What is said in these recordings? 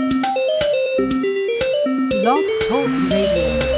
Blog Talk Radio.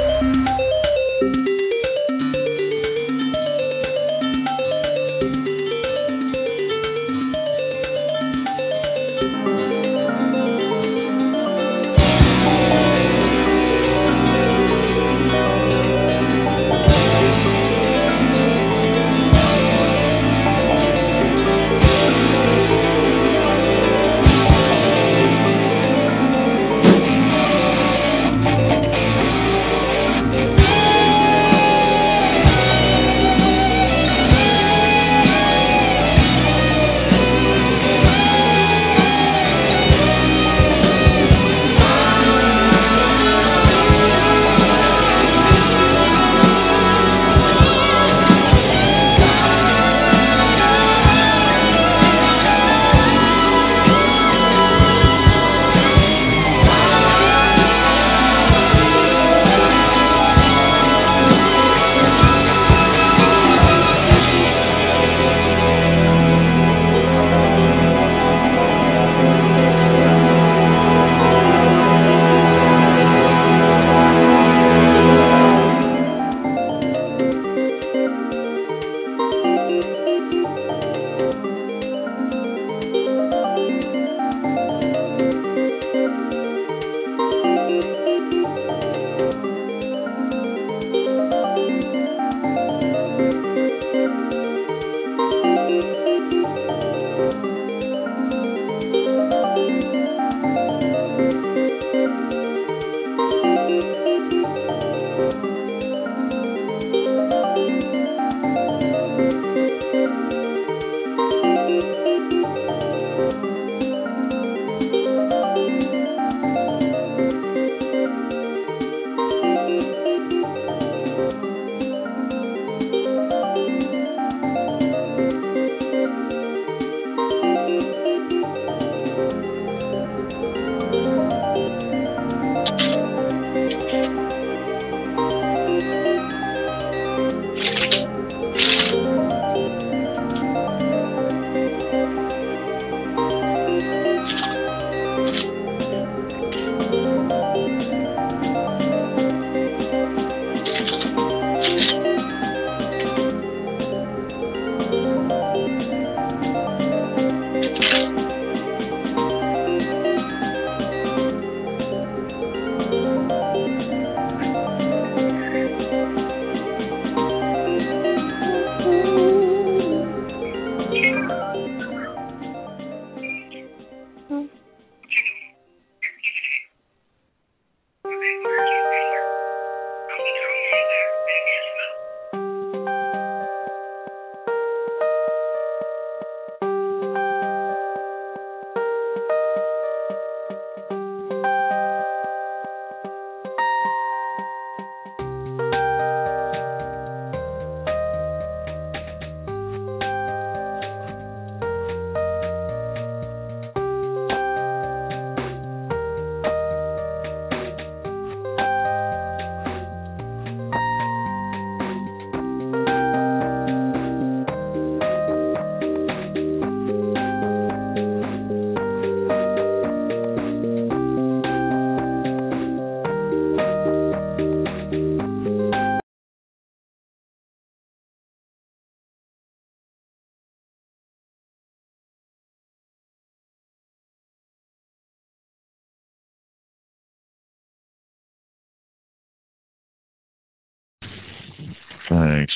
Thanks.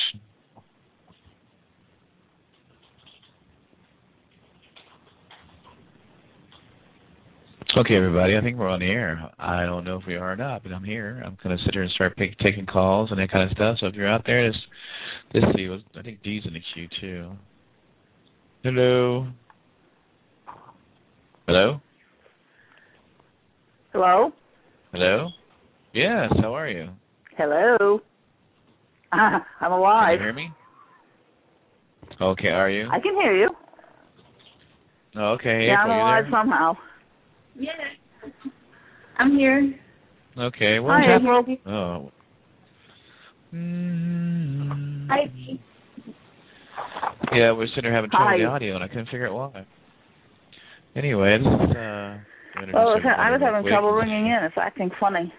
Okay, everybody, I think we're on the air. I don't know if we are or not, but I'm here. I'm going to sit here and start taking calls and that kind of stuff. So if you're out there, let's see. I think Dee's in the queue, too. Hello? Hello? Hello? Hello? Yes, how are you? Hello? I'm alive. Can you hear me? Okay, are you? I can hear you. Oh, okay, yeah, April, I'm alive you there? somehow. Yeah, I'm here. Okay, what's Hi, happening? April. Oh. Hi. Yeah, we're sitting there having trouble Hi. with the audio, and I couldn't figure out why. Anyway, this is introduce Oh, everybody I was real having quick. trouble ringing in. It's acting funny.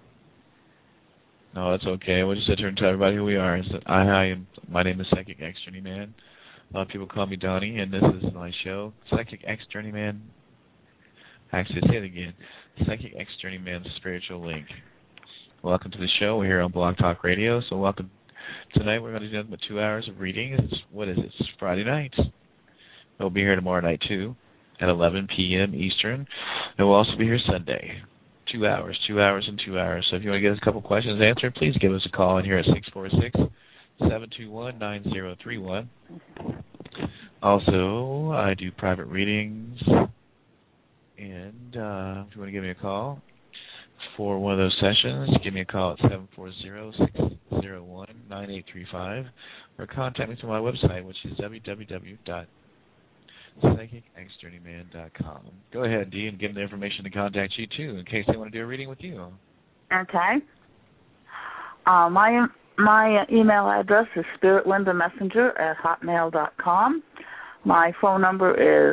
No, that's okay. We'll just sit here and tell everybody who we are. My name is Psychic X Journeyman. A lot of people call me Donnie, and this is my show, Psychic X Journeyman. Actually, say it again. Psychic X Journeyman's Spiritual Link. Welcome to the show. We're here on Blog Talk Radio, so welcome. Tonight we're going to do about 2 hours of reading. It's Friday night. We'll be here tomorrow night, too, at 11 p.m. Eastern. And we'll also be here Sunday. 2 hours, 2 hours, and 2 hours. So if you want to get us a couple questions answered, please give us a call in here at 646-721-9031. Also, I do private readings. And if you want to give me a call for one of those sessions, give me a call at 740-601-9835 or contact me through my website, which is www.psychicxjourneyman.com. Go ahead, Dee, and give them the information to contact you, too, in case they want to do a reading with you. Okay. My email address is spiritwindamessenger@hotmail.com. My phone number is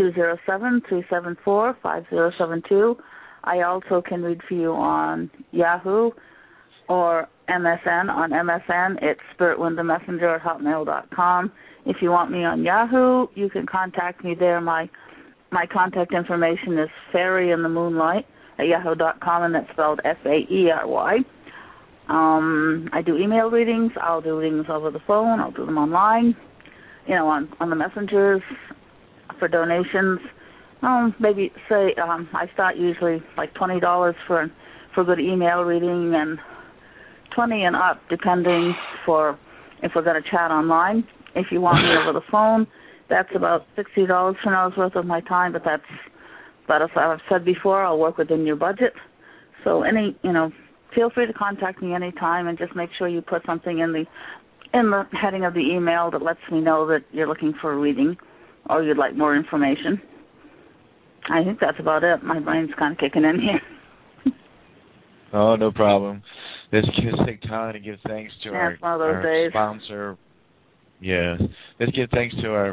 207-374-5072. I also can read for you on Yahoo or MSN. On MSN, it's spiritwindamessenger@hotmail.com. If you want me on Yahoo, you can contact me there. My contact information is fairyinthemoonlight@yahoo.com, and that's spelled F-A-E-R-Y. I do email readings. I'll do readings over the phone. I'll do them online, on the messengers for donations. Maybe say I start usually like $20 for a good email reading, and $20 and up depending for if we're going to chat online. If you want me over the phone, that's about $60 for an hour's worth of my time, but as I've said before, I'll work within your budget. So feel free to contact me anytime, and just make sure you put something in the heading of the email that lets me know that you're looking for a reading or you'd like more information. I think that's about it. My brain's kind of kicking in here. Oh, no problem. Let's take time to give thanks to our sponsor. Yes. Let's give thanks to our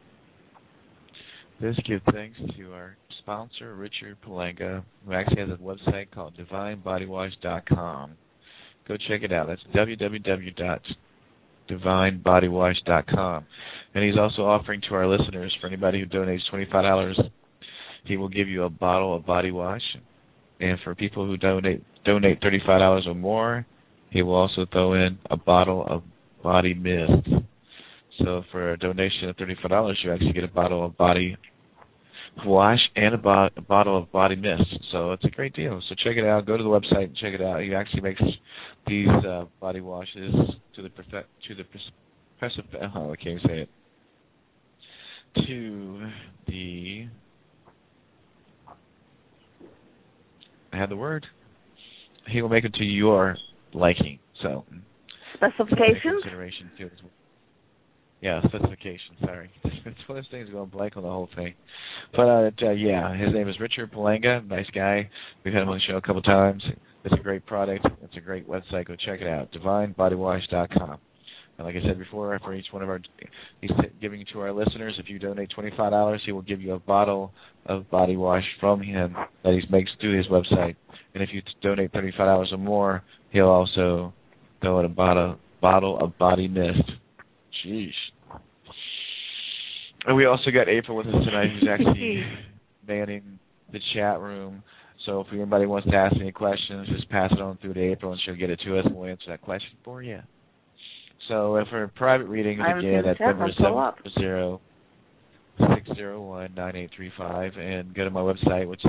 sponsor, Richard Palenga, who actually has a website called DivineBodyWash.com. Go check it out. That's www.DivineBodyWash.com. And he's also offering to our listeners, for anybody who donates $25, he will give you a bottle of body wash. And for people who donate $35 or more, he will also throw in a bottle of body mist. So for a donation of $35, you actually get a bottle of body wash and a bottle of body mist. So it's a great deal. So check it out. Go to the website and check it out. He actually makes these body washes he will make it to your liking. So specifications? Consideration too. Yeah, specifications. Sorry, it's one of those things going blank on the whole thing. But his name is Richard Palenga. Nice guy. We've had him on the show a couple times. It's a great product. It's a great website. Go check it out. DivineBodyWash.com. And like I said before, for each one of he's giving to our listeners, if you donate $25, he will give you a bottle of body wash from him that he makes through his website. And if you donate $35 or more, he'll also throw in a bottle of body mist. Jeez. And we also got April with us tonight, who's actually manning the chat room. So if anybody wants to ask any questions, just pass it on through to April, and she'll get it to us, and we'll answer that question for you. So for private readings, again, that's number 740-601-9835, and go to my website, which is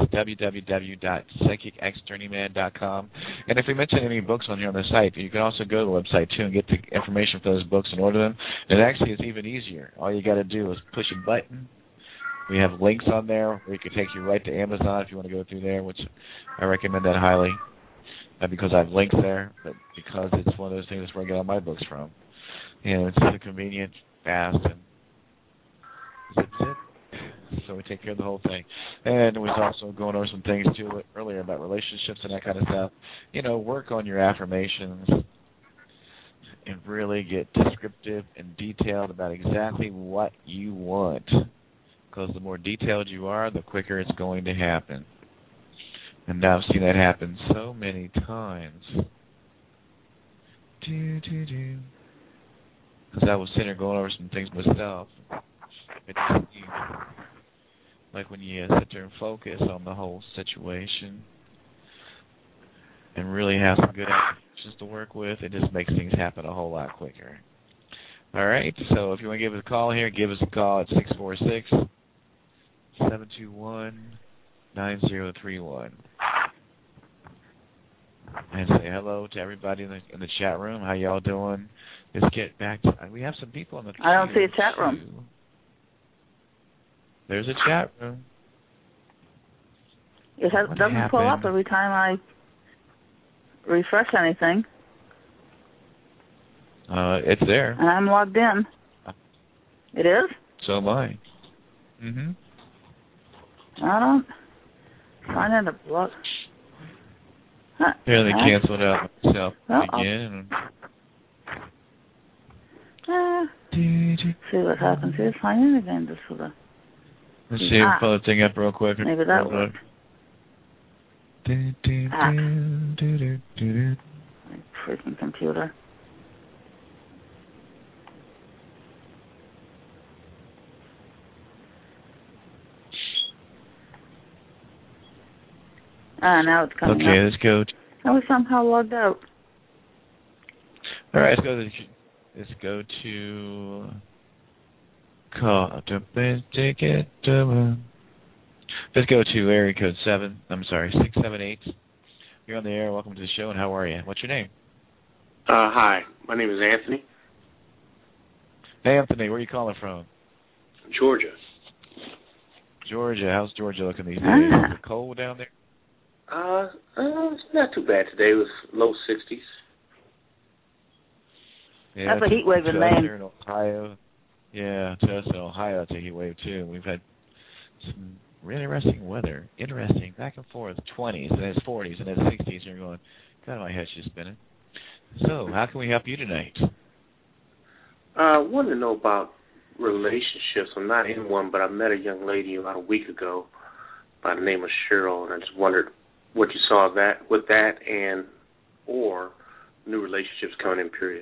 www.psychicxjourneyman.com. And if we mention any books on here on the site, you can also go to the website, too, and get the information for those books and order them. And actually, it's even easier. All you got to do is push a button. We have links on there where you can take you right to Amazon if you want to go through there, which I recommend that highly. Not because I have links there, but because it's one of those things where I get all my books from. It's so convenient, fast, and that's it. So we take care of the whole thing. And we was also going over some things, too, earlier about relationships and that kind of stuff. Work on your affirmations and really get descriptive and detailed about exactly what you want. Because the more detailed you are, the quicker it's going to happen. And now I've seen that happen so many times. Because I was sitting there going over some things myself. Like when you sit there and focus on the whole situation and really have some good actions to work with, it just makes things happen a whole lot quicker. All right, so if you want to give us a call here, give us a call at 646-721-9031. And say hello to everybody in the chat room. How y'all doing? Let's get back to... We have some people in the... I don't see a chat room. Too. There's a chat room. It doesn't pull up every time I refresh anything. It's there. And I'm logged in. It is? So am I. Mm-hmm. I don't find it a block. Huh. Here, they canceled out myself again. See what happens here. Sign in again just for the... Let's see if pull the thing up real quick. Maybe that works. My freaking computer. Now it's coming up. Okay, let's go. We somehow logged out. All right, let's go to call. Let's go to area code 678. You're on the air. Welcome to the show, and how are you? What's your name? Hi, my name is Anthony. Hey, Anthony, where are you calling from? Georgia. Georgia. How's Georgia looking these days? Is it cold down there? It's not too bad today. It was low 60s. Yeah, that's a heat wave in Maine. Here in Ohio. Yeah, to us in Ohio, it's a heat wave too. We've had some really interesting weather. Interesting, back and forth, 20s, and it's 40s, and it's 60s, and you're going, God, my head's just spinning. So, how can we help you tonight? I wanted to know about relationships. I'm not in one, but I met a young lady about a week ago by the name of Cheryl, and I just wondered what you saw with that and or new relationships coming in, period.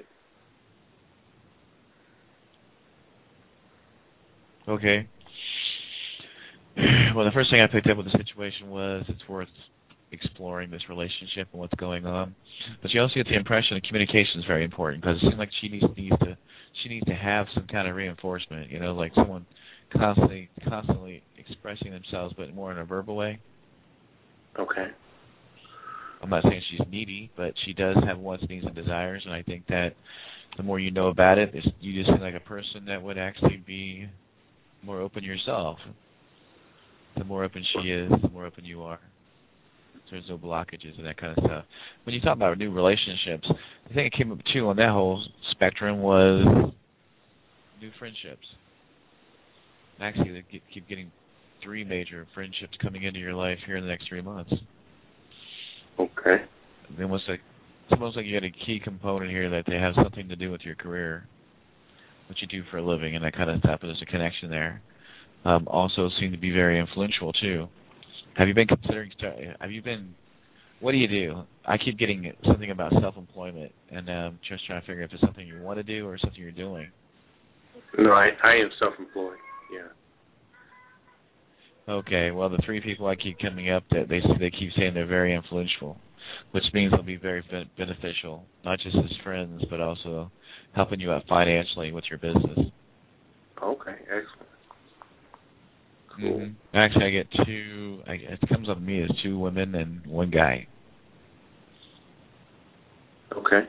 Okay. Well, the first thing I picked up with the situation was it's worth exploring this relationship and what's going on. But you also get the impression that communication is very important because it seems like she needs to have some kind of reinforcement, like someone constantly expressing themselves, but more in a verbal way. Okay. I'm not saying she's needy, but she does have wants, needs, and desires, and I think that the more you know about it, you just seem like a person that would actually be more open yourself. The more open she is, the more open you are. So there's no blockages and that kind of stuff. When you talk about new relationships, the thing that came up too on that whole spectrum was new friendships. Actually, they keep getting 3 major friendships coming into your life here in the next 3 months. Okay. It's almost like you got a key component here that they have something to do with your career, what you do for a living, and that kind of stuff. But there's a connection there. Also seem to be very influential too. Have you been considering? What do you do? I keep getting something about self-employment, and just trying to figure if it's something you want to do or something you're doing. No, I am self-employed. Yeah. Okay. Well, the 3 people I keep coming up that they keep saying they're very influential, which means they'll be very beneficial, not just as friends, but also helping you out financially with your business. Okay. Excellent. Cool. Mm-hmm. Actually, I get 2. It comes up to me as 2 women and 1 guy. Okay.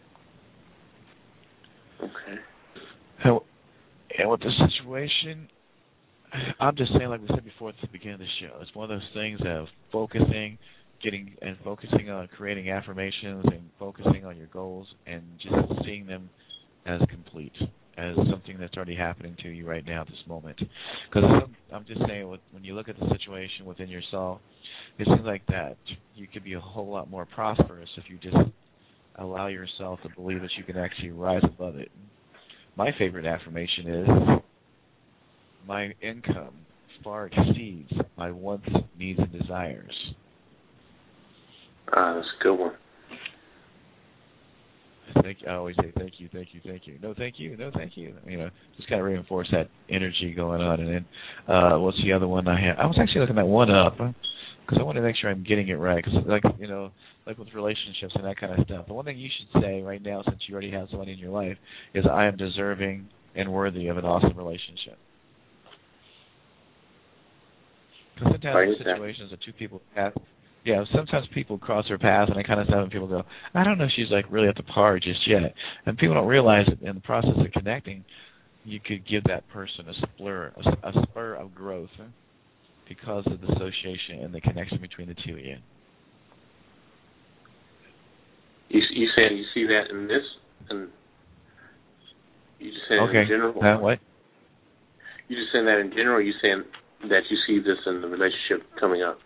And with the situation, I'm just saying, like we said before at the beginning of the show, it's one of those things of focusing on creating affirmations and focusing on your goals and just seeing them as complete, as something that's already happening to you right now at this moment. Because I'm just saying, when you look at the situation within yourself, it seems like that you could be a whole lot more prosperous if you just allow yourself to believe that you can actually rise above it. My favorite affirmation is, my income far exceeds my wants, needs, and desires. That's a good one. I always say thank you. No, thank you. Just kind of reinforce that energy going on. And then what's the other one I have? I was actually looking that one up because I want to make sure I'm getting it right. Because, like with relationships and that kind of stuff, the one thing you should say right now, since you already have someone in your life, is I am deserving and worthy of an awesome relationship. Because sometimes in situations that two people have, sometimes people cross their paths and that kind of stuff, and people go, I don't know if she's like really at the par just yet. And people don't realize that in the process of connecting, you could give that person a spur of growth because of the association and the connection between the two of you. You saying you see that in this, and you just saying in general? What? You just saying that in general, or you saying that you see this in the relationship coming up?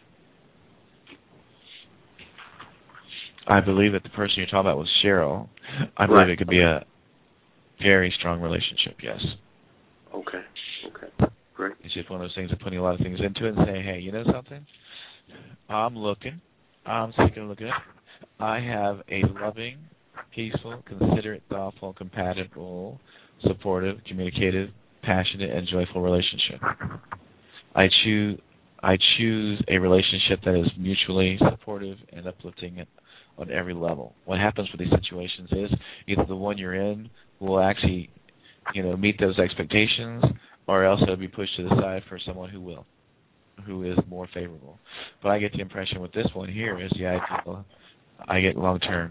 I believe that the person you're talking about was Cheryl. I believe it could be a very strong relationship, yes. Okay. Great. It's just one of those things of putting a lot of things into it and saying, hey, you know something? I'm taking a look at it. I have a loving, peaceful, considerate, thoughtful, compatible, supportive, communicative, passionate, and joyful relationship. I choose a relationship that is mutually supportive and uplifting on every level. What happens with these situations is either the one you're in will actually, meet those expectations, or else it'll be pushed to the side for someone who is more favorable. But I get the impression with this one here is, I get long term.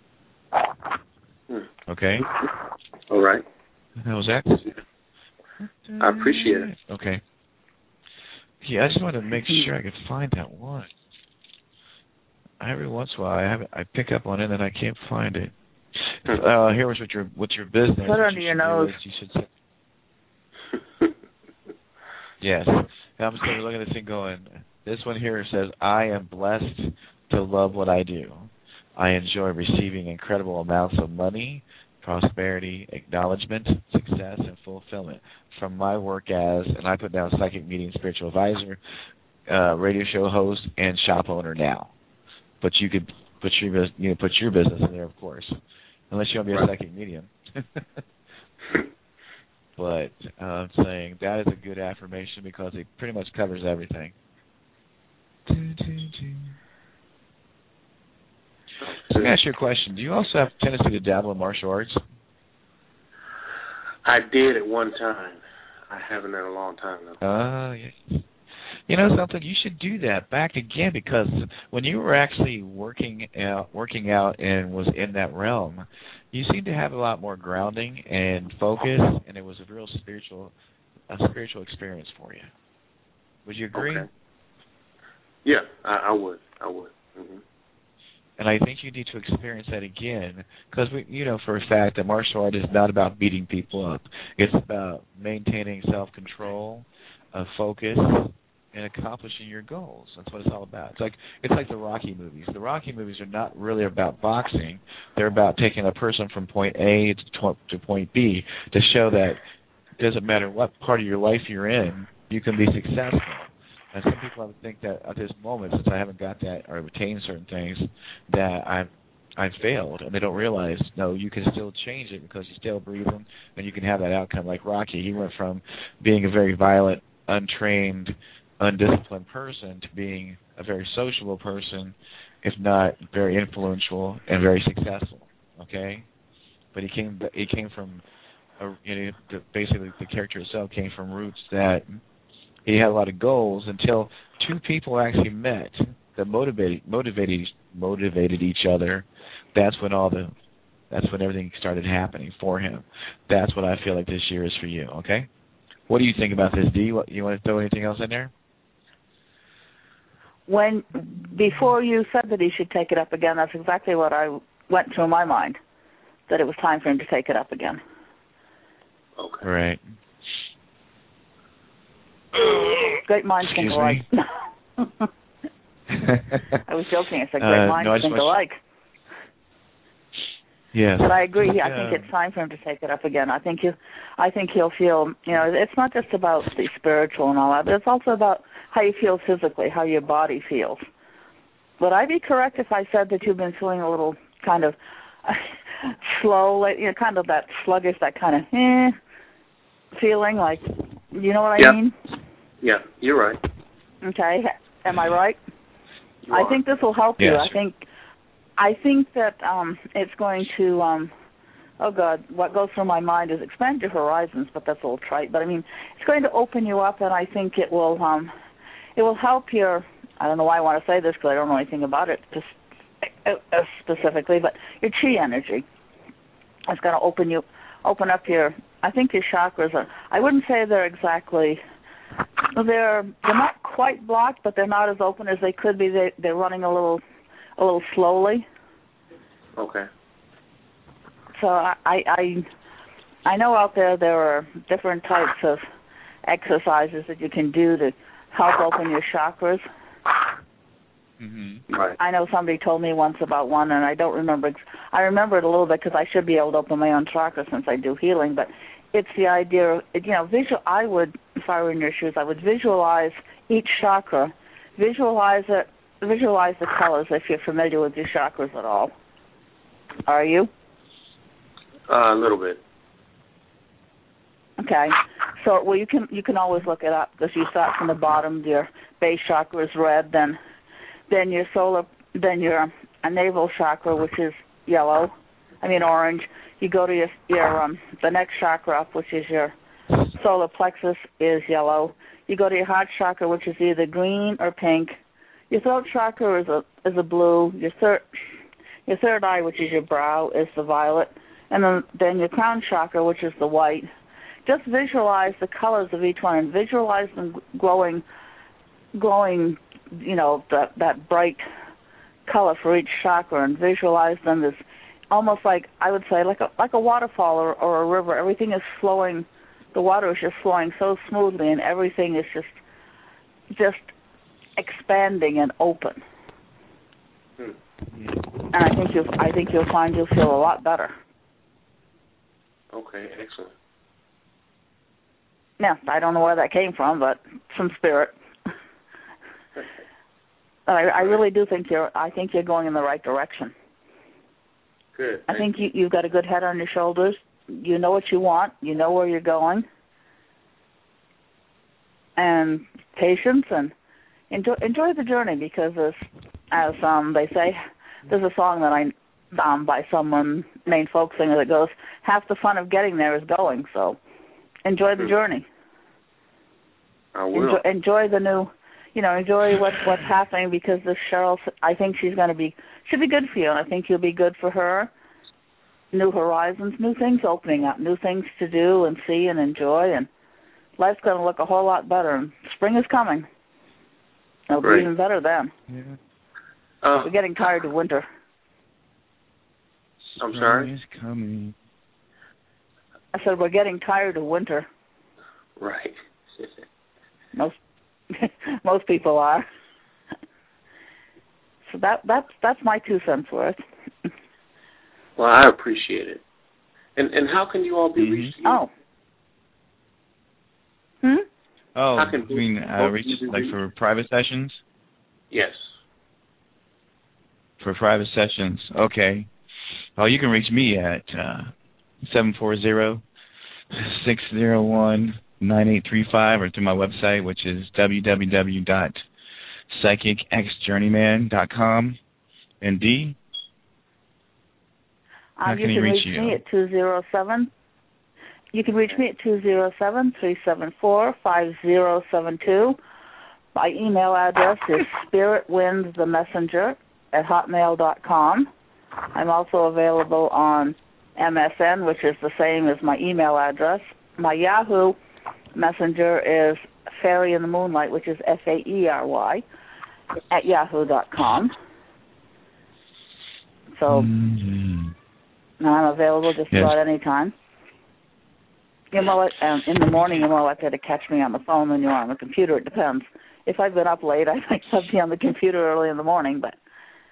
Okay? All right. How was that? I appreciate it. Okay. Yeah, I just wanted to make sure I could find that one. Every once in a while, I pick up on it and I can't find it. Here was with your business. Put it under your nose. You should say. Yes. I'm sitting there looking at this thing going, this one here says, I am blessed to love what I do. I enjoy receiving incredible amounts of money, prosperity, acknowledgement, success, and fulfillment from my work as, and I put down psychic medium, spiritual advisor, radio show host, and shop owner now. But you could put your business in there, of course, unless you want to be a psychic medium. But I'm saying that is a good affirmation because it pretty much covers everything. So let me ask you a question. Do you also have a tendency to dabble in martial arts? I did at one time. I haven't in a long time, though. Yeah. You know something? You should do that back again, because when you were actually working out and was in that realm, you seemed to have a lot more grounding and focus, and it was a real spiritual experience for you. Would you agree? Okay. Yeah, I would. Mm-hmm. And I think you need to experience that again, because we know for a fact that martial art is not about beating people up. It's about maintaining self-control, focus, and accomplishing your goals. That's what it's all about. It's like the Rocky movies. The Rocky movies are not really about boxing. They're about taking a person from point A to point B to show that it doesn't matter what part of your life you're in, you can be successful. And some people think that at this moment, since I haven't got that or attained certain things, that I've failed, and they don't realize, no, you can still change it because you're still breathing, and you can have that outcome. Like Rocky, he went from being a very violent, untrained, undisciplined person to being a very sociable person, if not very influential and very successful. Okay, but he came from basically the character itself came from roots that he had a lot of goals until two people actually met that motivated each other. That's when everything started happening for him. That's what I feel like this year is for you. Okay, what do you think about this, Dee? You want to throw anything else in there? Before you said that he should take it up again, that's exactly what I went through in my mind, that it was time for him to take it up again. Okay. Right. Great minds think alike. I was joking. I said great minds think alike. Yes. But I agree. I think it's time for him to take it up again. I think he'll feel, it's not just about the spiritual and all that, but it's also about how you feel physically, how your body feels. would I be correct if I said that you've been feeling a little kind of slow, like, kind of that sluggish, that kind of feeling, like, you know what I mean? Yeah, you're right. Okay, am I right? You I are. think this will help you. Yes. I think that it's going to, oh God, what goes through my mind is expand your horizons, but that's a little trite. But I mean, it's going to open you up, and I think it will help your, I don't know why I want to say this because I don't know anything about it specifically, but your chi energy. It's going to open up your, I think your chakras are, I wouldn't say they're exactly, they're not quite blocked, but they're not as open as they could be. They're running a little slowly. Okay. So I know out there are different types of exercises that you can do to help open your chakras. Mm-hmm. Right. I know somebody told me once about one, and I don't remember. I remember it a little bit because I should be able to open my own chakra since I do healing. But it's the idea of, I would, if I were in your shoes, I would visualize each chakra, visualize the colors if you're familiar with your chakras at all. Are you? A little bit. Okay. So, well, you can always look it up because you start from the bottom. Your base chakra is red, then your your navel chakra, which is orange. You go to your the next chakra up, which is your solar plexus, is yellow. You go to your heart chakra, which is either green or pink. Your throat chakra is a blue. Your third eye, which is your brow, is the violet. And then your crown chakra, which is the white. Just visualize the colors of each one and visualize them glowing, that bright color for each chakra, and visualize them as almost like, I would say, like a waterfall or a river. Everything is flowing. The water is just flowing so smoothly, and everything is just expanding and open. And I think you'll find you'll feel a lot better. Okay, excellent. Yeah, I don't know where that came from, but some spirit. I really do think you're going in the right direction. Good. I think you've got a good head on your shoulders. You know what you want. You know where you're going. And patience, and enjoy the journey, because as they say, there's a song that by someone named folk singer that goes, half the fun of getting there is going. So enjoy the journey. I will. Enjoy the new, enjoy what's happening, because this Cheryl, I think she'll be good for you, and I think you'll be good for her. New horizons, new things opening up, new things to do and see and enjoy, and life's going to look a whole lot better. And spring is coming. It'll be even better then. Yeah. We're getting tired of winter. I'm sorry? Spring is coming. I said we're getting tired of winter. Right. Most people are. So that's my 2 cents worth. Well, I appreciate it. And how can you all be reached? Oh. Oh, you mean reach, like, for private sessions? Yes. For private sessions, okay. Well, you can reach me at 740-601-9835, or through my website, which is www.psychicxjourneyman.com. And Dee? How can you reach me at 207. You can reach me at 207-374-5072. My email address is spiritwindsthemessenger@hotmail.com. I'm also available on MSN, which is the same as my email address. My Yahoo Messenger is Fairy in the Moonlight, which is FAERY, @yahoo.com. So I'm available just about any time. In the morning, you're more likely to catch me on the phone than you are on the computer. It depends. If I've been up late, I might be on the computer early in the morning, but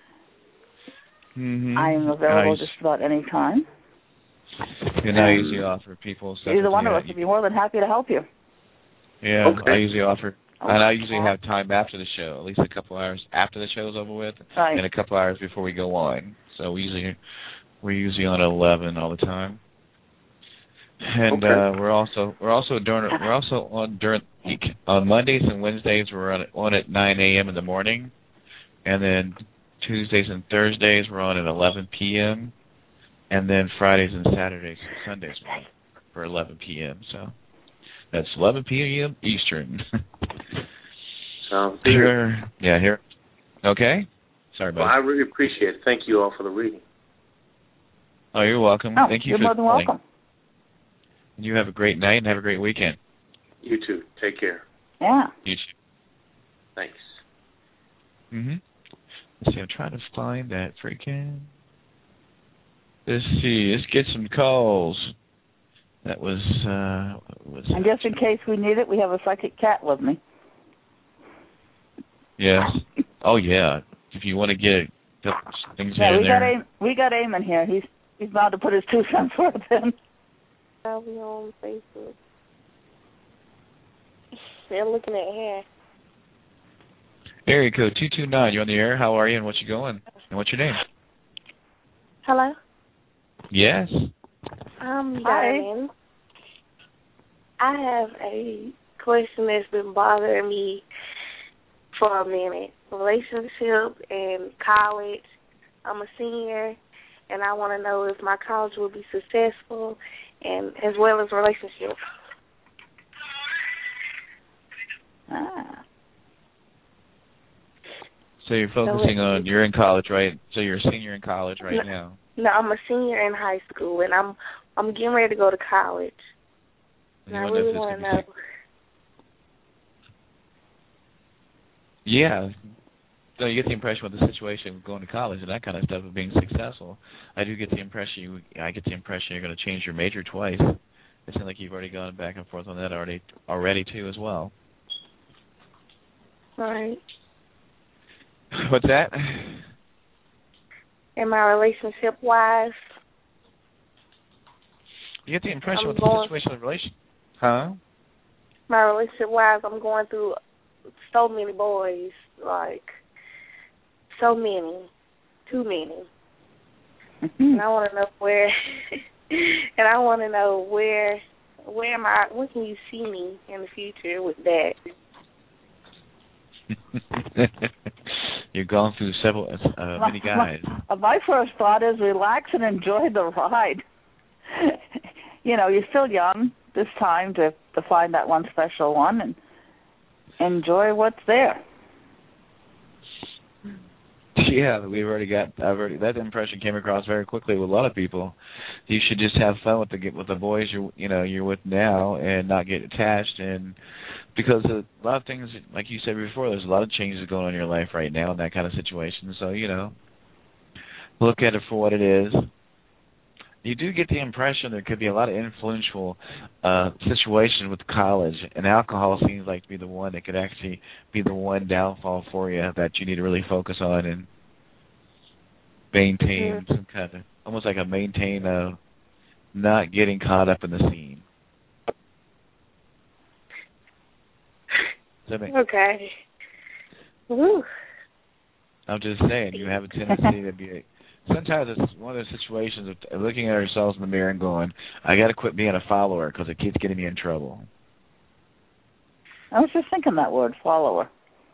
I am available just about any time. And I usually offer people stuff. Either one of us would be more than happy to help you. Yeah, okay. I usually offer And I usually have time after the show, at least a couple hours after the show's over with, and a couple hours before we go on. So we're usually on at 11 all the time. And we're also on during the week. On Mondays and Wednesdays we're on at 9 a.m. in the morning, and then Tuesdays and Thursdays we're on at 11 p.m. and then Fridays and Saturdays and Sundays we're on for 11 p.m. So that's 11 p.m. Eastern. Sounds good. Here. Okay. Sorry about that. Well, I really appreciate it. Thank you all for the reading. Oh, you're welcome. Thank you you're for more than calling. welcome. You have a great night and have a great weekend. You too. Take care. Yeah. You too. Thanks. Let's see, I'm trying to find that freaking... Let's see, let's get some calls. That was... and just in case we need it, we have a psychic cat with me. Yes. Oh, yeah. If you want to get things in there. We got Eamon here. He's about to put his 2 cents worth in. I'll be on Facebook. They're looking at hair. Area code 229. You're on the air. How are you and what's you going? And what's your name? Hello? Yes. Diane. I have a question that's been bothering me for a minute. Relationship and college. I'm a senior, and I want to know if my college will be successful, and as well as relationship. So you're focusing on, you're in college, right? So you're a senior in college right now. No, I'm a senior in high school, and I'm getting ready to go to college. And I really want to know. Yeah. So you get the impression with the situation of going to college and that kind of stuff of being successful. I get the impression you're going to change your major twice. It seems like you've already gone back and forth on that already too as well. Right. What's that? And my relationship-wise? You get the impression with the situation of the relationship. Huh? My relationship-wise, I'm going through so many boys, like so many, too many. And I want to know where, and I want to know where can you see me in the future with that? You've gone through many guys. My first thought is relax and enjoy the ride. You're still young this time to find that one special one and enjoy what's there. Yeah, that impression came across very quickly with a lot of people. You should just have fun with the boys you're with now and not get attached, and because a lot of things, like you said before, there's a lot of changes going on in your life right now in that kind of situation. So look at it for what it is. You do get the impression there could be a lot of influential situations with college, and alcohol seems like to be the one that could actually be the one downfall for you that you need to really focus on and maintain some kind of, almost like not getting caught up in the scene. Okay. Woo. I'm just saying, you have a tendency to be sometimes it's one of those situations of looking at ourselves in the mirror and going, I got to quit being a follower because it keeps getting me in trouble. I was just thinking that word, follower.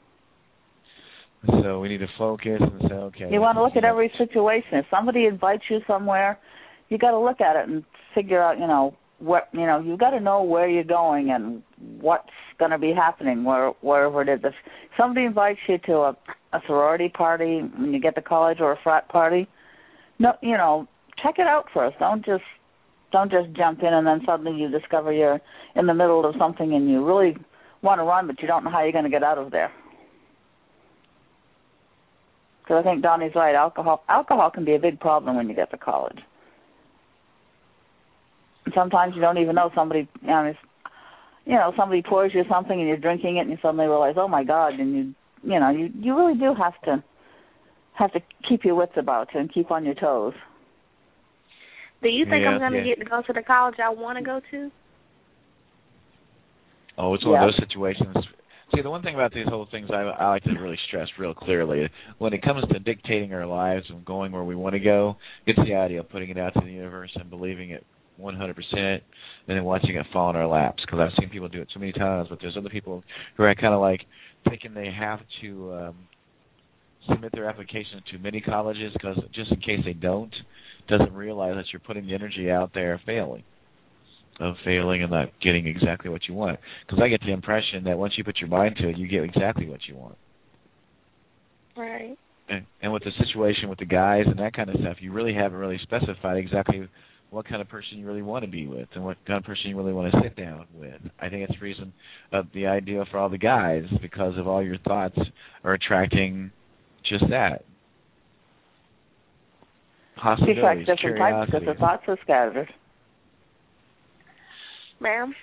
So we need to focus and say, okay. You want to look at every situation. If somebody invites you somewhere, you got to look at it and figure out, you've got to know where you're going and what's going to be happening wherever it is. If somebody invites you to a sorority party when you get to college or a frat party, check it out first. Don't just jump in and then suddenly you discover you're in the middle of something and you really want to run, but you don't know how you're going to get out of there. Because I think Donnie's right. Alcohol can be a big problem when you get to college. And sometimes you don't even know somebody. Somebody pours you something and you're drinking it, and you suddenly realize, oh my God! And you really do have to keep your wits about you and keep on your toes. Do you think I'm going to get to go to the college I want to go to? Oh, it's one of those situations. See, the one thing about these whole things I like to really stress real clearly, when it comes to dictating our lives and going where we want to go, it's the idea of putting it out to the universe and believing it 100% and then watching it fall in our laps, because I've seen people do it so many times, but there's other people who are kind of like thinking they have to submit their applications to many colleges because just in case they don't, doesn't realize that you're putting the energy out there of failing and not getting exactly what you want. Because I get the impression that once you put your mind to it, you get exactly what you want. Right. And with the situation with the guys and that kind of stuff, you really haven't really specified exactly what kind of person you really want to be with and what kind of person you really want to sit down with. I think it's the reason of the idea for all the guys, because of all your thoughts are attracting just that. Possibilities, you attract different types because the thoughts are scattered. Ma'am?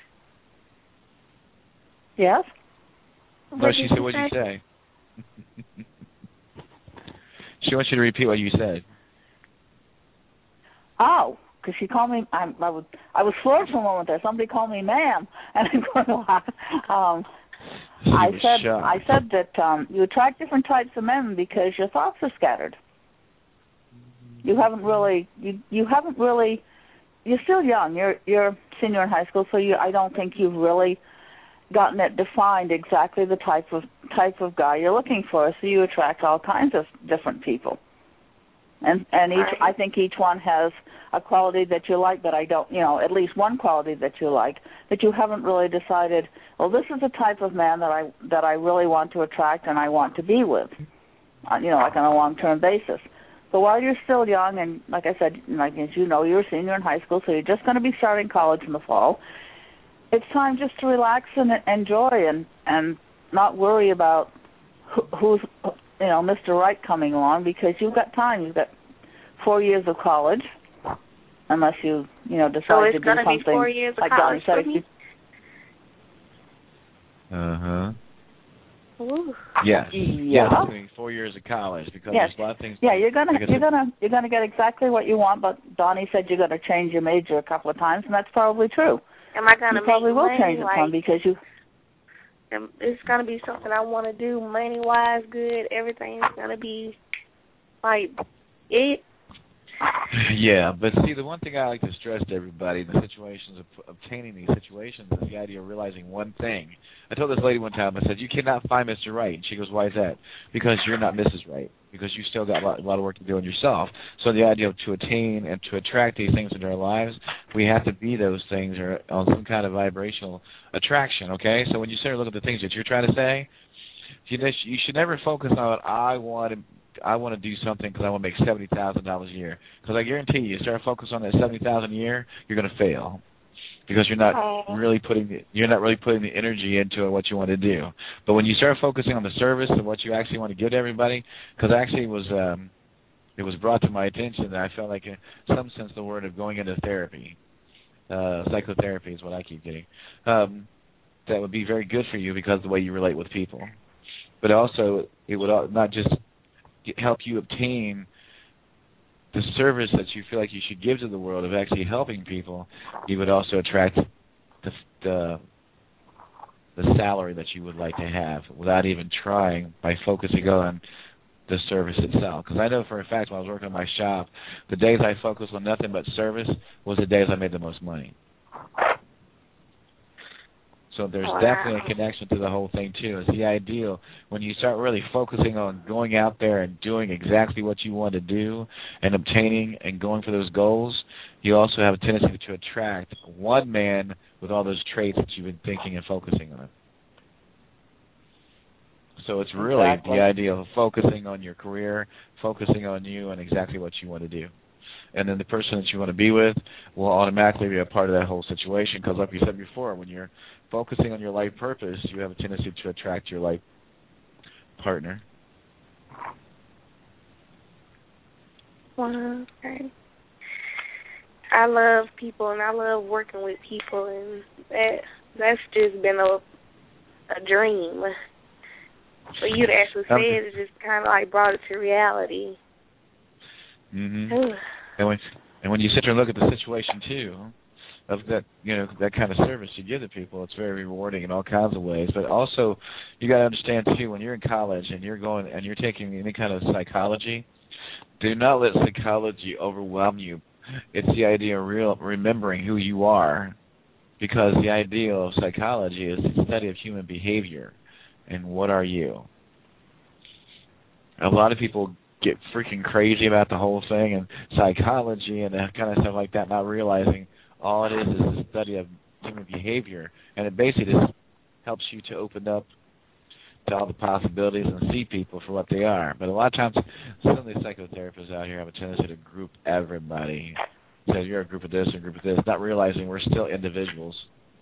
Yes? No, she said, what did you say? She wants you to repeat what you said. Oh, because she called me, I was floored for a moment there. Somebody called me ma'am, and I'm going, I said that you attract different types of men because your thoughts are scattered. You haven't really, you're still young. You're senior in high school, so I don't think you've really gotten it defined exactly the type of guy you're looking for. So you attract all kinds of different people. And I think each one has a quality that you like that I don't, at least one quality that you like that you haven't really decided, well, this is the type of man that I really want to attract and I want to be with, like on a long-term basis. So while you're still young, and like I said, like as you know, you're a senior in high school, so you're just going to be starting college in the fall. It's time just to relax and enjoy and not worry about who's Mr. Right coming along, because you've got time. You've got 4 years of college, unless you decide to do something. So it's going to be 4 years of college for me? Uh-huh. Ooh. Yes. Yeah. Yes, it's 4 years of college because there's a lot of things. Yeah, you're gonna get exactly what you want. But Donnie said you're gonna change your major a couple of times, and that's probably true. Am I gonna? You probably will change it some because you. It's gonna be something I want to do, money wise, good. Everything's gonna be like it. Yeah, but see, the one thing I like to stress to everybody in the situations of obtaining these situations is the idea of realizing one thing. I told this lady one time, I said, you cannot find Mr. Right. And she goes, why is that? Because you're not Mrs. Right. Because you still got a lot of work to do on yourself. So the idea of to attain and to attract these things into our lives, we have to be those things or on some kind of vibrational attraction, okay? So when you start to look at the things that you're trying to say, you should never focus on, I want to do something because I want to make $70,000 a year. Because I guarantee you start focusing on that $70,000 a year, you're going to fail. Because you're not really putting the energy into what you want to do. But when you start focusing on the service of what you actually want to give to everybody, because actually it was brought to my attention that I felt like in some sense the word of going into therapy, psychotherapy is what I keep getting. That would be very good for you because of the way you relate with people. But also it would not just help you obtain the service that you feel like you should give to the world of actually helping people, you would also attract the salary that you would like to have without even trying by focusing on the service itself. Because I know for a fact when I was working on my shop, the days I focused on nothing but service was the days I made the most money. So there's definitely a connection to the whole thing, too. It's the ideal when you start really focusing on going out there and doing exactly what you want to do and obtaining and going for those goals, you also have a tendency to attract one man with all those traits that you've been thinking and focusing on. So it's really the idea of focusing on your career, focusing on you and exactly what you want to do. And then the person that you want to be with will automatically be a part of that whole situation because, like we said before, when you're focusing on your life purpose, you have a tendency to attract your life partner. Well, okay. I love people and I love working with people, and that's just been a dream. For you to actually say it just kind of like brought it to reality. Mm-hmm. And when you sit there and look at the situation too, of that, that kind of service you give to people. It's very rewarding in all kinds of ways. But also, you got to understand too, when you're in college and you're taking any kind of psychology, do not let psychology overwhelm you. It's the idea of remembering who you are, because the idea of psychology is the study of human behavior and what are you. A lot of people get freaking crazy about the whole thing and psychology and that kind of stuff like that, not realizing all it is a study of human behavior, and it basically just helps you to open up to all the possibilities and see people for what they are. But a lot of times, some of these psychotherapists out here have a tendency to group everybody. Say you're a group of this and a group of this, not realizing we're still individuals.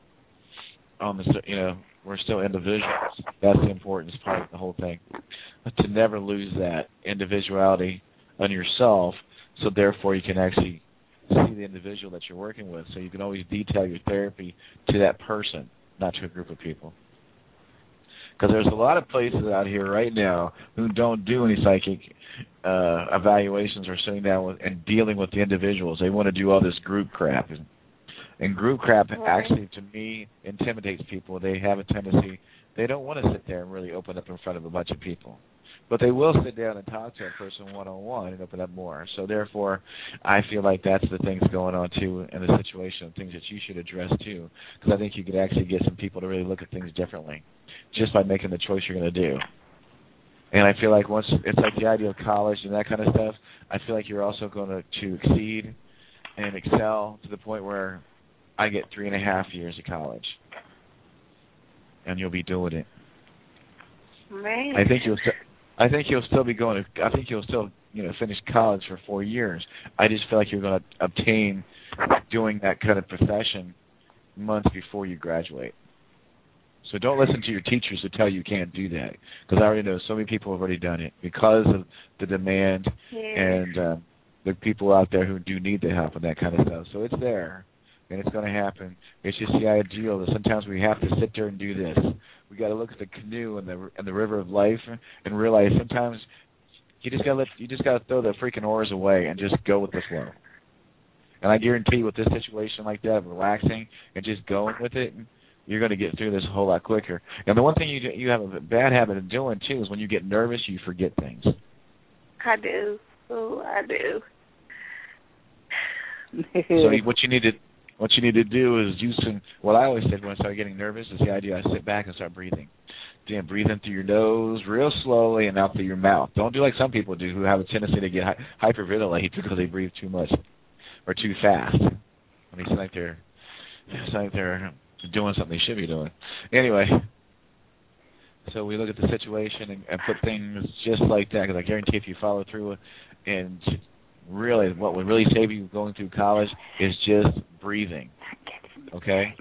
We're still individuals. That's the important part of the whole thing. To never lose that individuality on yourself, so therefore you can actually see the individual that you're working with, so you can always detail your therapy to that person, not to a group of people. Because there's a lot of places out here right now who don't do any psychic evaluations or sitting down and dealing with the individuals. They want to do all this group crap. And group crap actually, to me, intimidates people. They have a tendency, they don't want to sit there and really open up in front of a bunch of people. But they will sit down and talk to a person one-on-one and open up more. So therefore, I feel like that's the things going on, too, in the situation, things that you should address, too. Because I think you could actually get some people to really look at things differently just by making the choice you're going to do. And I feel like once it's like the idea of college and that kind of stuff, I feel like you're also going to exceed and excel to the point where I get 3.5 years of college, and you'll be doing it. Man. I think you'll still be going. I think you'll still finish college for 4 years. I just feel like you're going to obtain doing that kind of profession months before you graduate. So don't listen to your teachers who tell you can't do that, because I already know so many people have already done it because of the demand and the people out there who do need the help and that kind of stuff. So it's there. And it's going to happen. It's just the ideal that sometimes we have to sit there and do this. We got to look at the canoe and the river of life and realize sometimes you just got to throw the freaking oars away and just go with the flow. And I guarantee you, with this situation like that, relaxing and just going with it, you're going to get through this a whole lot quicker. And the one thing you have a bad habit of doing too is when you get nervous, you forget things. I do. Oh, I do. So what you need to do is what I always said when I started getting nervous is the idea I sit back and start breathing. Breathe in through your nose real slowly and out through your mouth. Don't do like some people do who have a tendency to get hyperventilate because they breathe too much or too fast. When they seem like they're doing something they should be doing. Anyway, so we look at the situation and put things just like that, because I guarantee if you follow through and really, what would really save you going through college is just breathing, okay?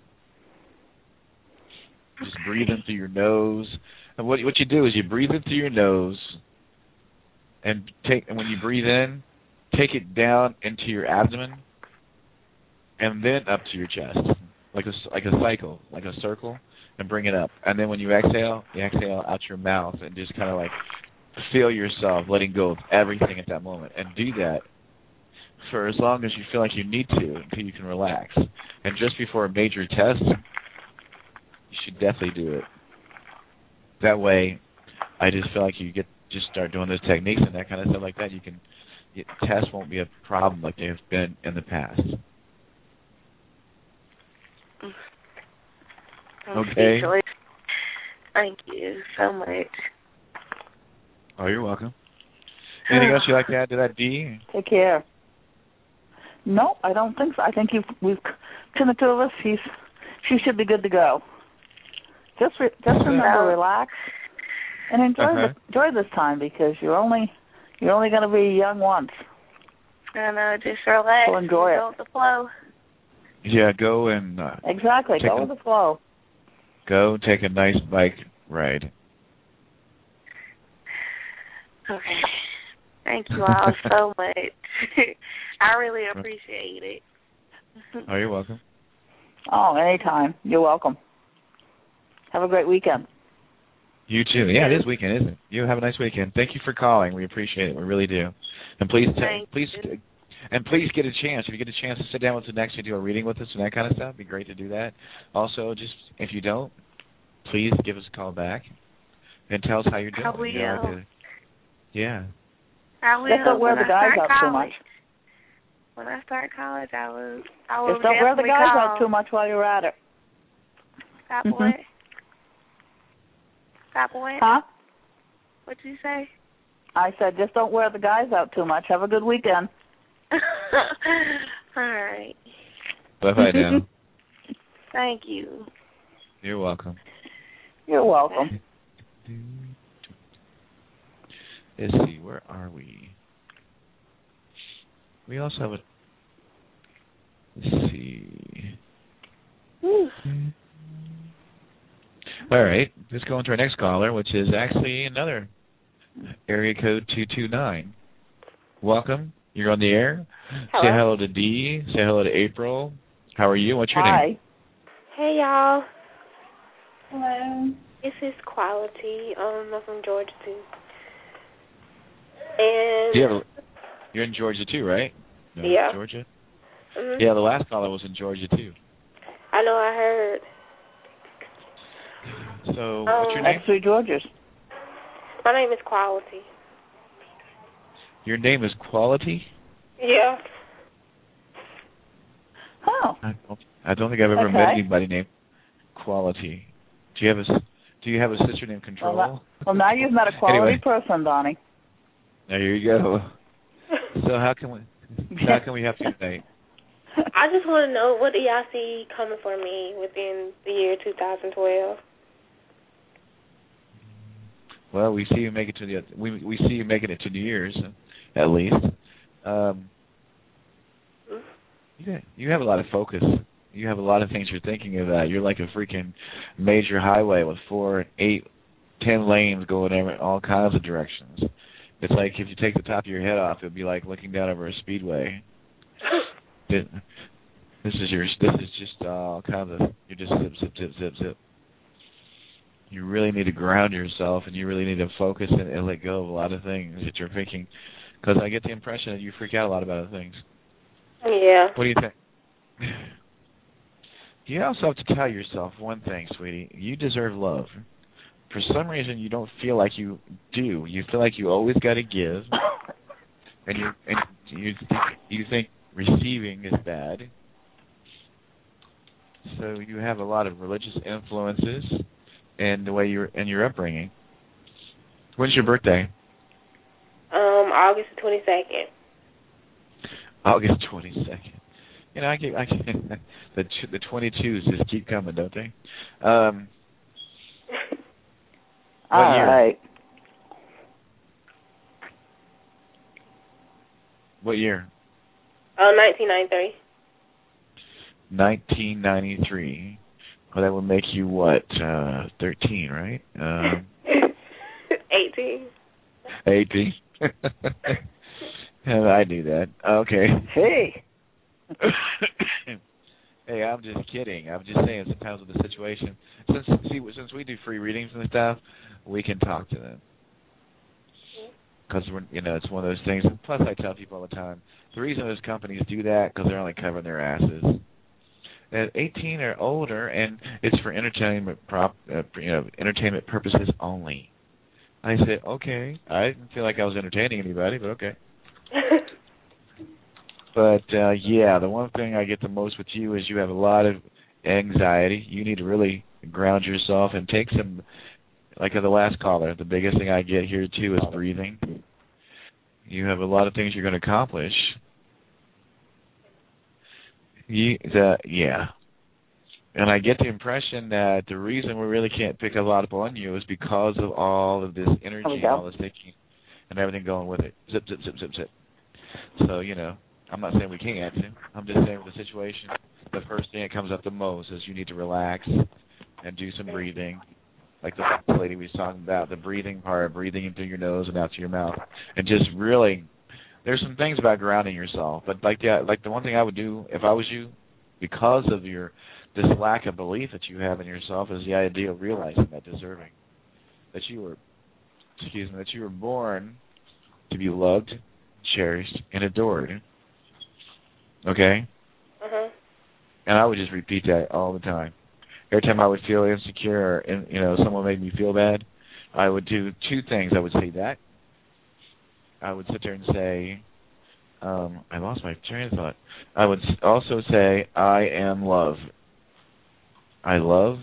Just breathe in through your nose. And what you do is you breathe in through your nose, and when you breathe in, take it down into your abdomen, and then up to your chest, like a cycle, like a circle, and bring it up. And then when you exhale out your mouth and just kind of like feel yourself letting go of everything at that moment, and do that for as long as you feel like you need to until you can relax. And just before a major test, you should definitely do it. That way, I just feel like you just start doing those techniques and that kind of stuff like that. Tests won't be a problem like they have been in the past. Okay. Thank you so much. Oh, you're welcome. Anything else you'd like to add to that, Dee? Take care. No, I don't think so. I think between the two of us, she should be good to go. Just remember, relax and enjoy this time, because you're only going to be young once. I know, just relax. So enjoy it. Go with the flow. Yeah, go and exactly. Go with the flow. Go take a nice bike ride. Okay. Thank you all so much. I really appreciate it. Oh, you're welcome. Oh, anytime. You're welcome. Have a great weekend. You too. Yeah, it is weekend, isn't it? You have a nice weekend. Thank you for calling. We appreciate it. We really do. And please And please get a chance. If you get a chance to sit down with us next and do a reading with us and that kind of stuff, it'd be great to do that. Also, just if you don't, please give us a call back and tell us how you're doing. I will. Yeah. I will. Just don't wear the guys out too much. When I start college, I will. Just don't wear the guys out too much while you're at it. Stop what? Stop what? Huh? What'd you say? I said just don't wear the guys out too much. Have a good weekend. All right. Bye-bye now. Thank you. You're welcome. You're welcome. Let's see, where are we? We also have a... Let's see... All right, let's go on to our next caller, which is actually another area code 229. Welcome. You're on the air. Hello. Say hello to Dee. Say hello to April. How are you? What's your name? Hey, y'all. Hello. This is Quality. I'm from Georgia, too. And You're in Georgia, too, right? No, yeah. Georgia? Mm-hmm. Yeah, the last caller was in Georgia, too. I know, I heard. So, what's your name? That's 3 Georges. My name is Quality. Your name is Quality? Yeah. Oh. I don't think I've ever met anybody named Quality. Do you have a sister named Control? Well, now you've met a quality person, Donnie. There you go. So how can we help you tonight? I just want to know, what do y'all see coming for me within the year 2012? Well, we see you make it to we see you making it to New Year's, at least. You have a lot of focus. You have a lot of things you're thinking about. You're like a freaking major highway with 4, 8, 10 lanes going in all kinds of directions. It's like if you take the top of your head off, it'd be like looking down over a speedway. This is just all kinds of, you're just zip, zip, zip, zip, zip. You really need to ground yourself, and you really need to focus and let go of a lot of things that you're thinking, because I get the impression that you freak out a lot about other things. Yeah. What do you think? You also have to tell yourself one thing, sweetie. You deserve love. For some reason, you don't feel like you do. You feel like you always got to give, and you think receiving is bad. So you have a lot of religious influences in the way your upbringing. When's your birthday? August 22nd. August 22nd. You know, I can the 22s just keep coming, don't they? All year? right. What year? 1993. 1993. Well, that would make you what? 13, right? 18. 18. I knew that. Okay. Hey. Hey, I'm just kidding. I'm just saying sometimes with the situation, since we do free readings and stuff, we can talk to them. Because it's one of those things. And plus, I tell people all the time, the reason those companies do that because they're only covering their asses. At 18 or older, and it's for entertainment entertainment purposes only. I said, okay. I didn't feel like I was entertaining anybody, but okay. But, yeah, the one thing I get the most with you is you have a lot of anxiety. You need to really ground yourself and take some, like the last caller, the biggest thing I get here, too, is breathing. You have a lot of things you're going to accomplish. Yeah. And I get the impression that the reason we really can't pick a lot up on you is because of all of this energy and all this thinking and everything going with it. Zip, zip, zip, zip, zip. So, I'm not saying we can't. I'm just saying with the situation, the first thing that comes up the most is you need to relax and do some breathing. Like the lady was talking about, the breathing part, breathing in through your nose and out to your mouth. And just really, there's some things about grounding yourself. But like the one thing I would do if I was you, because of this lack of belief that you have in yourself, is the idea of realizing that deserving. That you were born to be loved, cherished, and adored. Okay? Mhm. And I would just repeat that all the time. Every time I would feel insecure or, someone made me feel bad, I would do two things. I would say that. I would sit there and say, I lost my train of thought. I would also say, I am love. I love.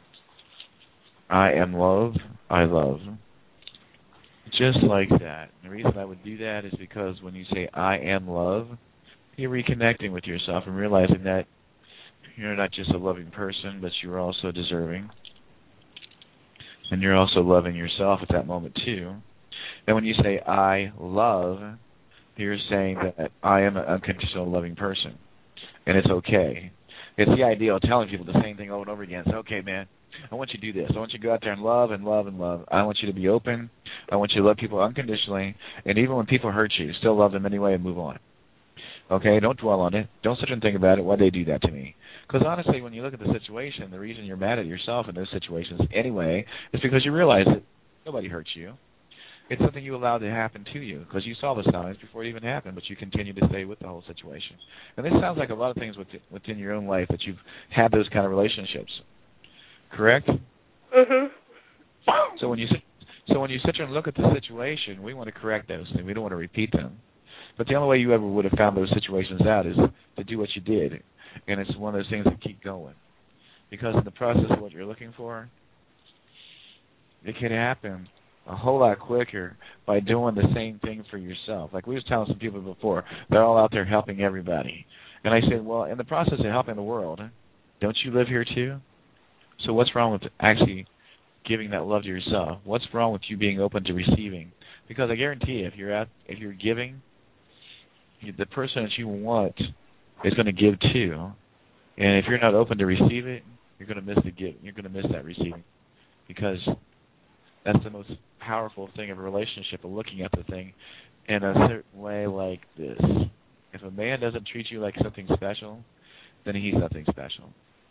I am love. I love. Just like that. The reason I would do that is because when you say, I am love, you're reconnecting with yourself and realizing that you're not just a loving person, but you're also deserving. And you're also loving yourself at that moment, too. And when you say, I love, you're saying that I am an unconditional loving person. And it's okay. It's the idea of telling people the same thing over and over again. It's okay, man. I want you to do this. I want you to go out there and love and love and love. I want you to be open. I want you to love people unconditionally. And even when people hurt you, still love them anyway and move on. Okay? Don't dwell on it. Don't sit and think about it. Why'd they do that to me? Because honestly, when you look at the situation, the reason you're mad at yourself in those situations anyway is because you realize that nobody hurt you. It's something you allowed to happen to you because you saw the signs before it even happened, but you continue to stay with the whole situation. And this sounds like a lot of things within your own life that you've had those kind of relationships. Correct? Mhm. So when you sit there and look at the situation, we want to correct those things. We don't want to repeat them. But the only way you ever would have found those situations out is to do what you did. And it's one of those things that keep going. Because in the process of what you're looking for, it can happen a whole lot quicker by doing the same thing for yourself. Like we was telling some people before, they're all out there helping everybody. And I said, well, in the process of helping the world, don't you live here too? So what's wrong with actually giving that love to yourself? What's wrong with you being open to receiving? Because I guarantee you, if you're giving, the person that you want is going to give too. And if you're not open to receive it, you're going to miss the give. You're going to miss that receiving, because that's the most powerful thing of a relationship, of looking at the thing in a certain way like this. If a man doesn't treat you like something special, then he's nothing special.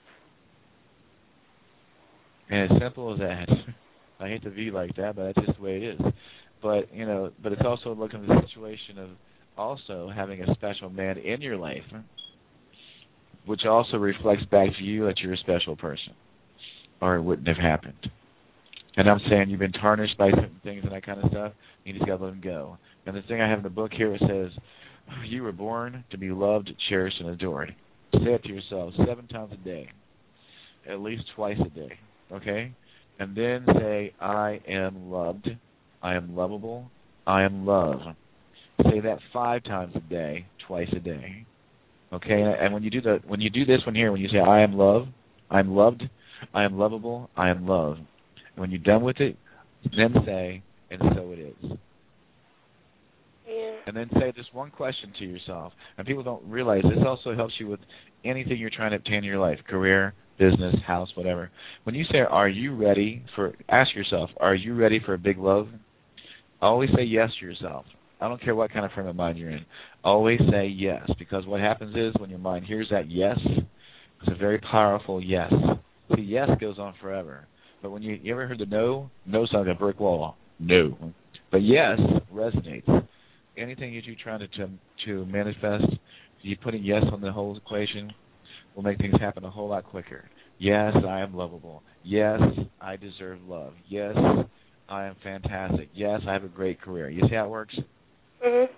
And as simple as that. I hate to be like that, but that's just the way it is. But but it's also looking at the situation of also having a special man in your life, which also reflects back to you that you're a special person, or it wouldn't have happened. And I'm saying you've been tarnished by certain things and that kind of stuff. You just got to let them go. And the thing I have in the book here, it says, you were born to be loved, cherished, and adored. Say it to yourself 7 times a day, at least twice a day, okay? And then say, I am loved, I am lovable, I am loved. Say that 5 times a day, twice a day, okay? And when you do this one here, when you say, I am loved, I am loved, I am lovable, I am loved. When you're done with it, then say, and so it is. Yeah. And then say just one question to yourself. And people don't realize this also helps you with anything you're trying to obtain in your life, career, business, house, whatever. When you say, ask yourself, are you ready for a big love? Always say yes to yourself. I don't care what kind of frame of mind you're in. Always say yes, because what happens is when your mind hears that yes, it's a very powerful yes. See, yes goes on forever. But when you ever heard the no? No sounds like a brick wall. No. But yes resonates. Anything that you're trying to manifest, you putting yes on the whole equation will make things happen a whole lot quicker. Yes, I am lovable. Yes, I deserve love. Yes, I am fantastic. Yes, I have a great career. You see how it works? Mhm.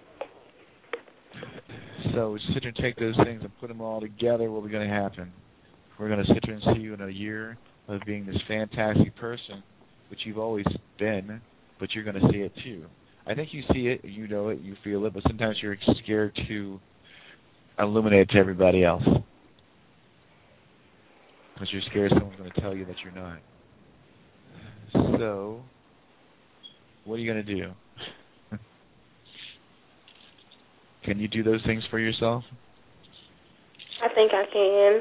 So sit here and take those things and put them all together. What we're going to happen? We're going to sit here and see you in a year of being this fantastic person, which you've always been, but you're going to see it too. I think you see it, you know it, you feel it, but sometimes you're scared to illuminate it to everybody else, because you're scared someone's going to tell you that you're not. So, what are you going to do? Can you do those things for yourself? I think I can.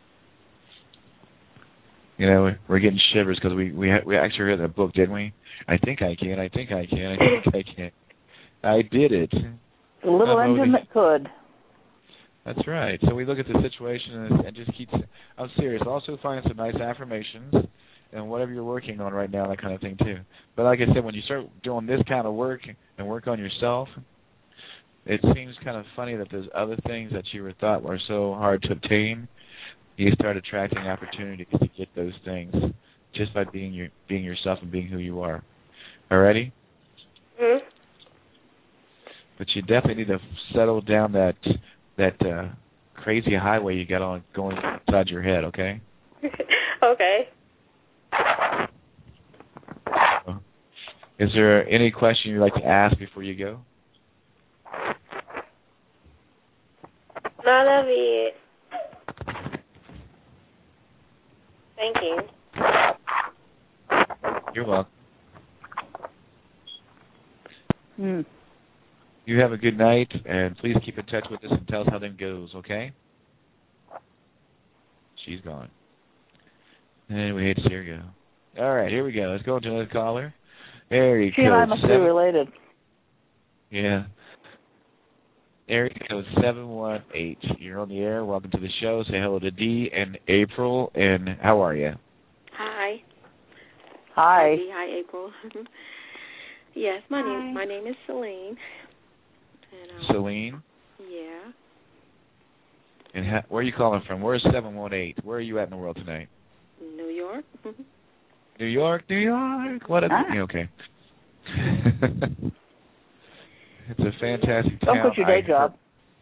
We're getting shivers because we actually read that book, didn't we? I think I can. I think I can. I think I can. I did it. The little engine that could. That's right. So we look at the situation and just keep. I'm serious. Also find some nice affirmations and whatever you're working on right now, that kind of thing too. But like I said, when you start doing this kind of work and work on yourself, it seems kind of funny that those other things that you were thought were so hard to obtain, you start attracting opportunities to get those things just by being yourself and being who you are. Alrighty? Mm-hmm. But you definitely need to settle down that crazy highway you got on going inside your head, okay? Okay. Is there any question you'd like to ask before you go? No, that'll be it. Thank you. You're welcome. You have a good night, and please keep in touch with us and tell us how that goes, okay? She's gone. And we hate to see her go. All right, here we go. Let's go to another caller. Area She and I must be related. Yeah. Area code 718. You're on the air. Welcome to the show. Say hello to Dee and April. And how are you? Hi. Hi. Dee. Hi, April. Yes, my name is Celine. And, Celine? Yeah. And where are you calling from? Where's 718? Where are you at in the world tonight? New York. New York, New York. What a okay. It's a fantastic town. Don't quit your day job.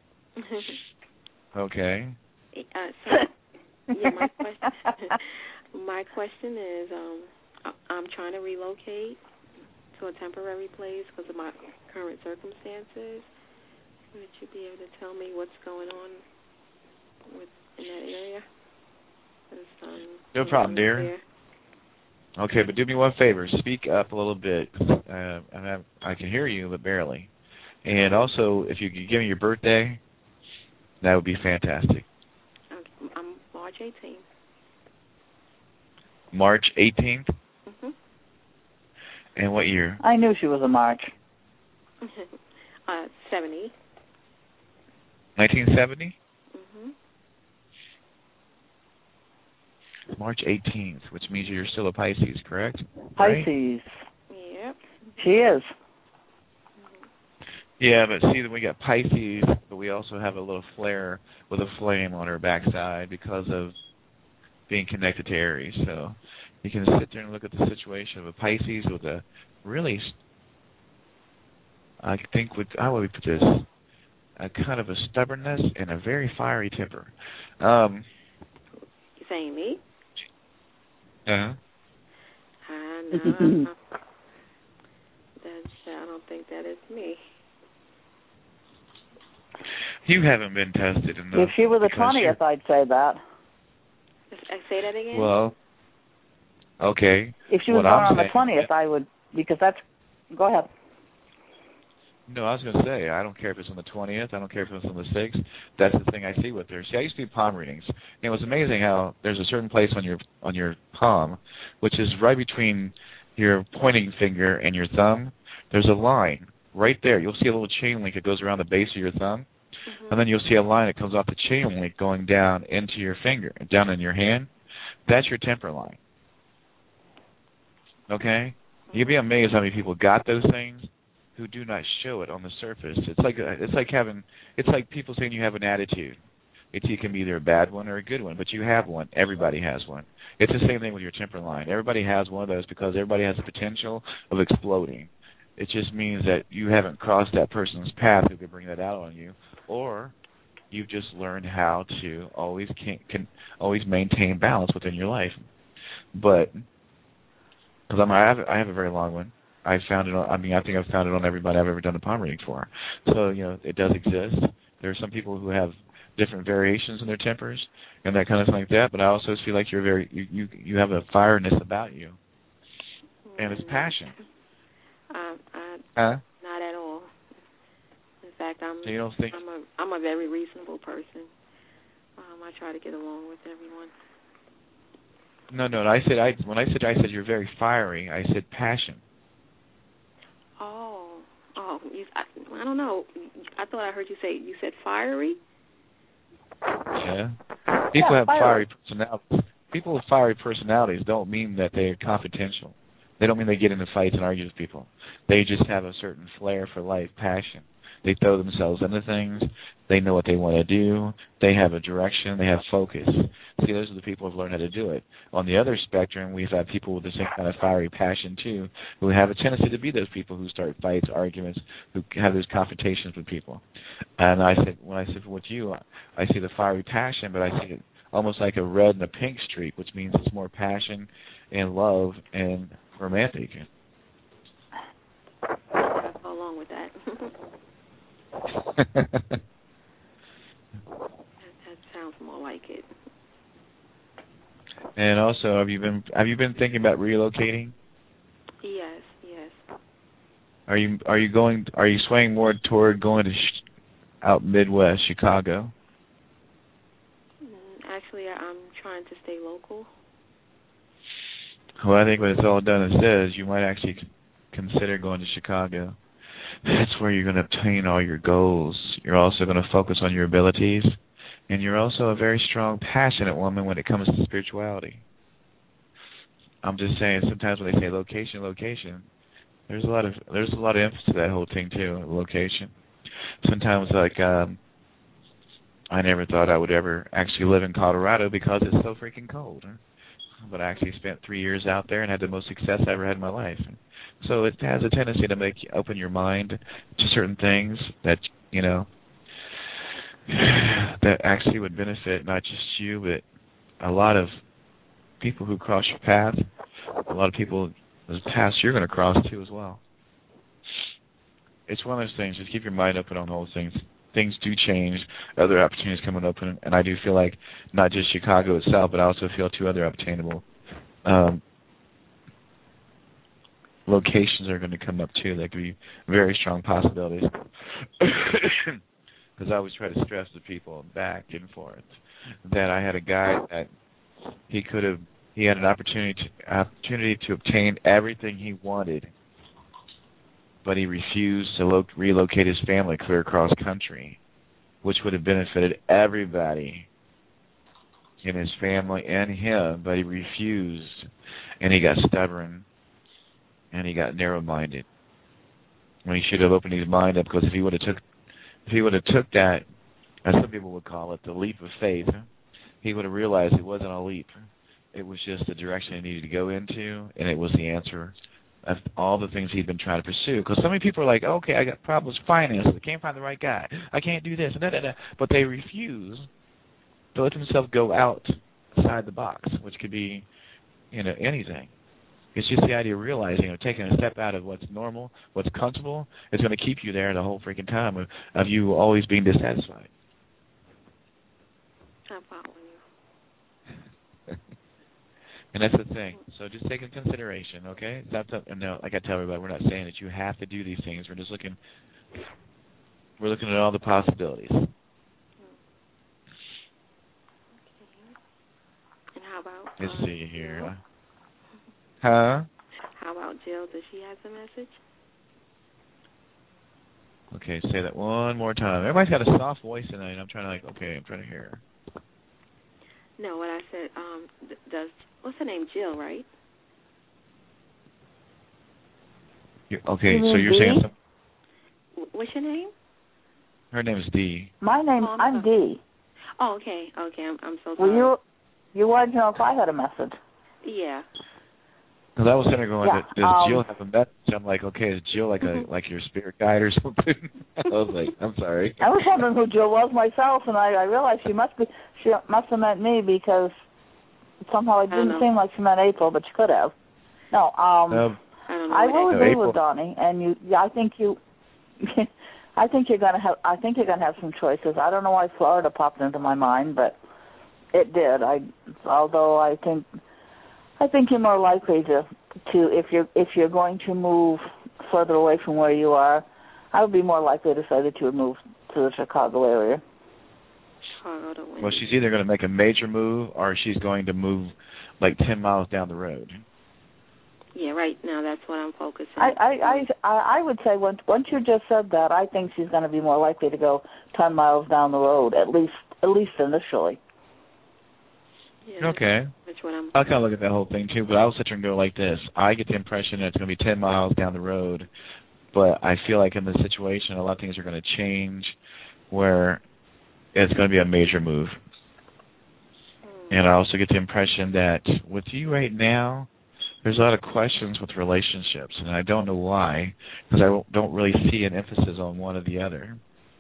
Okay. Yeah, my question is, I'm trying to relocate to a temporary place because of my current circumstances. Would you be able to tell me what's going on in that area? No problem, dear. There. Okay, but do me one favor. Speak up a little bit. I can hear you, but barely. And also, if you could give me your birthday, that would be fantastic. Okay. I'm March 18th. March 18th? Mm-hmm. And what year? I knew she was a March. 70. 1970? Mm-hmm. March 18th, which means you're still a Pisces, correct? Pisces. Right? Yep. She is. Yeah, but see, we got Pisces, but we also have a little flare with a flame on her backside because of being connected to Aries. So you can sit there and look at the situation of a Pisces with a really, I think, how would we put this? A kind of a stubbornness and a very fiery temper. You saying me? Uh-huh. No, I don't think that is me. You haven't been tested enough. If she were the 20th, I'd say that. Say that again? Well, okay. If she was born on the 20th, I would, because that's, go ahead. No, I was going to say, I don't care if it's on the 20th. I don't care if it's on the 6th. That's the thing I see with her. See, I used to do palm readings. And it was amazing how there's a certain place on your palm, which is right between your pointing finger and your thumb. There's a line right there. You'll see a little chain link that goes around the base of your thumb. Mm-hmm. And then you'll see a line that comes off the chain link going down into your finger, down in your hand. That's your temper line. Okay? You'd be amazed how many people got those things who do not show it on the surface. It's like people saying you have an attitude. It can be either a bad one or a good one, but you have one. Everybody has one. It's the same thing with your temper line. Everybody has one of those because everybody has the potential of exploding. It just means that you haven't crossed that person's path who could bring that out on you, or you've just learned how to always maintain balance within your life. But because I have a very long one. I found it on, I think I've found it on everybody I've ever done a palm reading for. So, it does exist. There are some people who have different variations in their tempers and that kind of thing like that, but I also feel like you're you have a fireness about you. And it's passion. Not at all. In fact, so you don't think I'm a very reasonable person. I try to get along with everyone. No. When I said you're very fiery, I said passion. Oh, I don't know. I thought I heard you said fiery. Yeah. People have fiery personalities. People with fiery personalities don't mean that they're confidential. They don't mean they get into fights and argue with people. They just have a certain flair for life, passion. They throw themselves into things. They know what they want to do. They have a direction. They have focus. See, those are the people who've learned how to do it. On the other spectrum, we've had people with the same kind of fiery passion, too, who have a tendency to be those people who start fights, arguments, who have those confrontations with people. And when I said with you, I see the fiery passion, but I see it almost like a red and a pink streak, which means it's more passion and love and romantic. I'll go along with that. that sounds more like it. And also, have you been thinking about relocating? Yes. Are you swaying more toward going to out Midwest, Chicago? Actually, I'm trying to stay local. Well, I think when it's all done and said, you might actually consider going to Chicago. That's where you're going to obtain all your goals. You're also going to focus on your abilities, and you're also a very strong, passionate woman when it comes to spirituality. I'm just saying, sometimes when they say location, there's a lot of emphasis to that whole thing too, location. Sometimes, like, I never thought I would ever actually live in Colorado because it's so freaking cold. But I actually spent 3 years out there and had the most success I ever had in my life. So it has a tendency to make you open your mind to certain things that, that actually would benefit not just you, but a lot of people who cross your path, a lot of people whose paths you're going to cross too as well. It's one of those things. Just keep your mind open on those things. Things do change. Other opportunities come open, and I do feel like not just Chicago itself, but I also feel 2 other obtainable locations are going to come up too. That could be very strong possibilities. Because I always try to stress to people back and forth that I had a guy that he had an opportunity to obtain everything he wanted, but he refused to relocate his family clear across country, which would have benefited everybody in his family and him, but he refused, and he got stubborn, and he got narrow-minded. When he should have opened his mind up, because if he would have took that, as some people would call it, the leap of faith, he would have realized it wasn't a leap. It was just the direction he needed to go into, and it was the answer of all the things he'd been trying to pursue. Because so many people are like, okay, I got problems with finances. I can't find the right guy. I can't do this. But they refuse to let themselves go outside the box, which could be, anything. It's just the idea of realizing, taking a step out of what's normal, what's comfortable, is going to keep you there the whole freaking time of you always being dissatisfied. I'm following you. And that's the thing. So just take into consideration, okay? No, like I tell everybody, we're not saying that you have to do these things. We're looking at all the possibilities. Okay. And how about... Let's see here. Huh? How about Jill? Does she have a message? Okay, say that one more time. Everybody's got a soft voice tonight. I'm trying to hear her. No, what I said, what's her name? Jill, right? Okay, so you're saying What's your name? Her name is Dee. I'm Dee. Oh, okay. I'm so sorry. Well, you wanted to know if I had a message. Yeah. Because I was sitting there going, does Jill have a message? I'm like, okay, is Jill like your spirit guide or something? I was like, I'm sorry. I was wondering who Jill was myself, and I realized she must have meant me, because somehow it didn't seem like she meant April, but she could have. No, I will agree with Donnie, and I think you're gonna have some choices. I don't know why Florida popped into my mind, but it did. Although I think you're more likely to if you're going to move further away from where you are, I would be more likely to say that you would move to the Chicago area. Well, she's either going to make a major move or she's going to move like 10 miles down the road. Yeah, right now that's what I'm focusing on. I would say once you just said that, I think she's going to be more likely to go 10 miles down the road, at least initially. Yeah, okay. I'll kind of look at that whole thing too, but I'll sit here and go like this. I get the impression that it's going to be 10 miles down the road but I feel like in this situation, a lot of things are going to change where it's going to be a major move. And I also get the impression that with you right now, there's a lot of questions with relationships, and I don't know why, because I don't really see an emphasis on one or the other.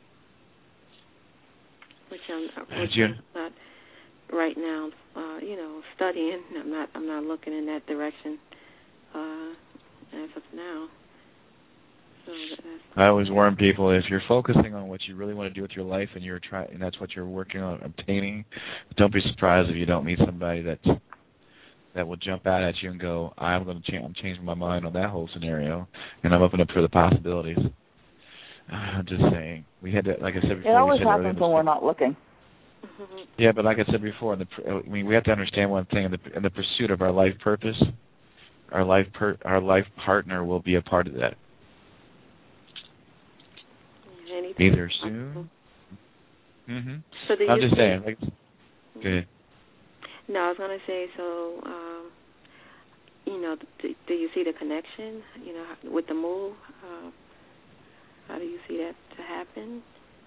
Which I'm not right now, studying. I'm not looking in that direction as of now. So I always warn people, if you're focusing on what you really want to do with your life and and that's what you're working on obtaining, don't be surprised if you don't meet somebody that will jump out at you and go, I'm changing my mind on that whole scenario, and I'm open up for the possibilities. I'm just saying, we had to, like I said before. It always happens when we're not looking. Yeah, but like I said before, we have to understand one thing: in the pursuit of our life purpose, our life partner will be a part of that. Either soon. So I'm just saying. Go ahead. No, I was going to say, so, do you see the connection, with the move? How do you see that to happen?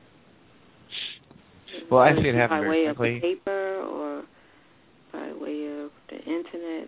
Well, I see it happen by very way quickly. of paper or by way of the internet?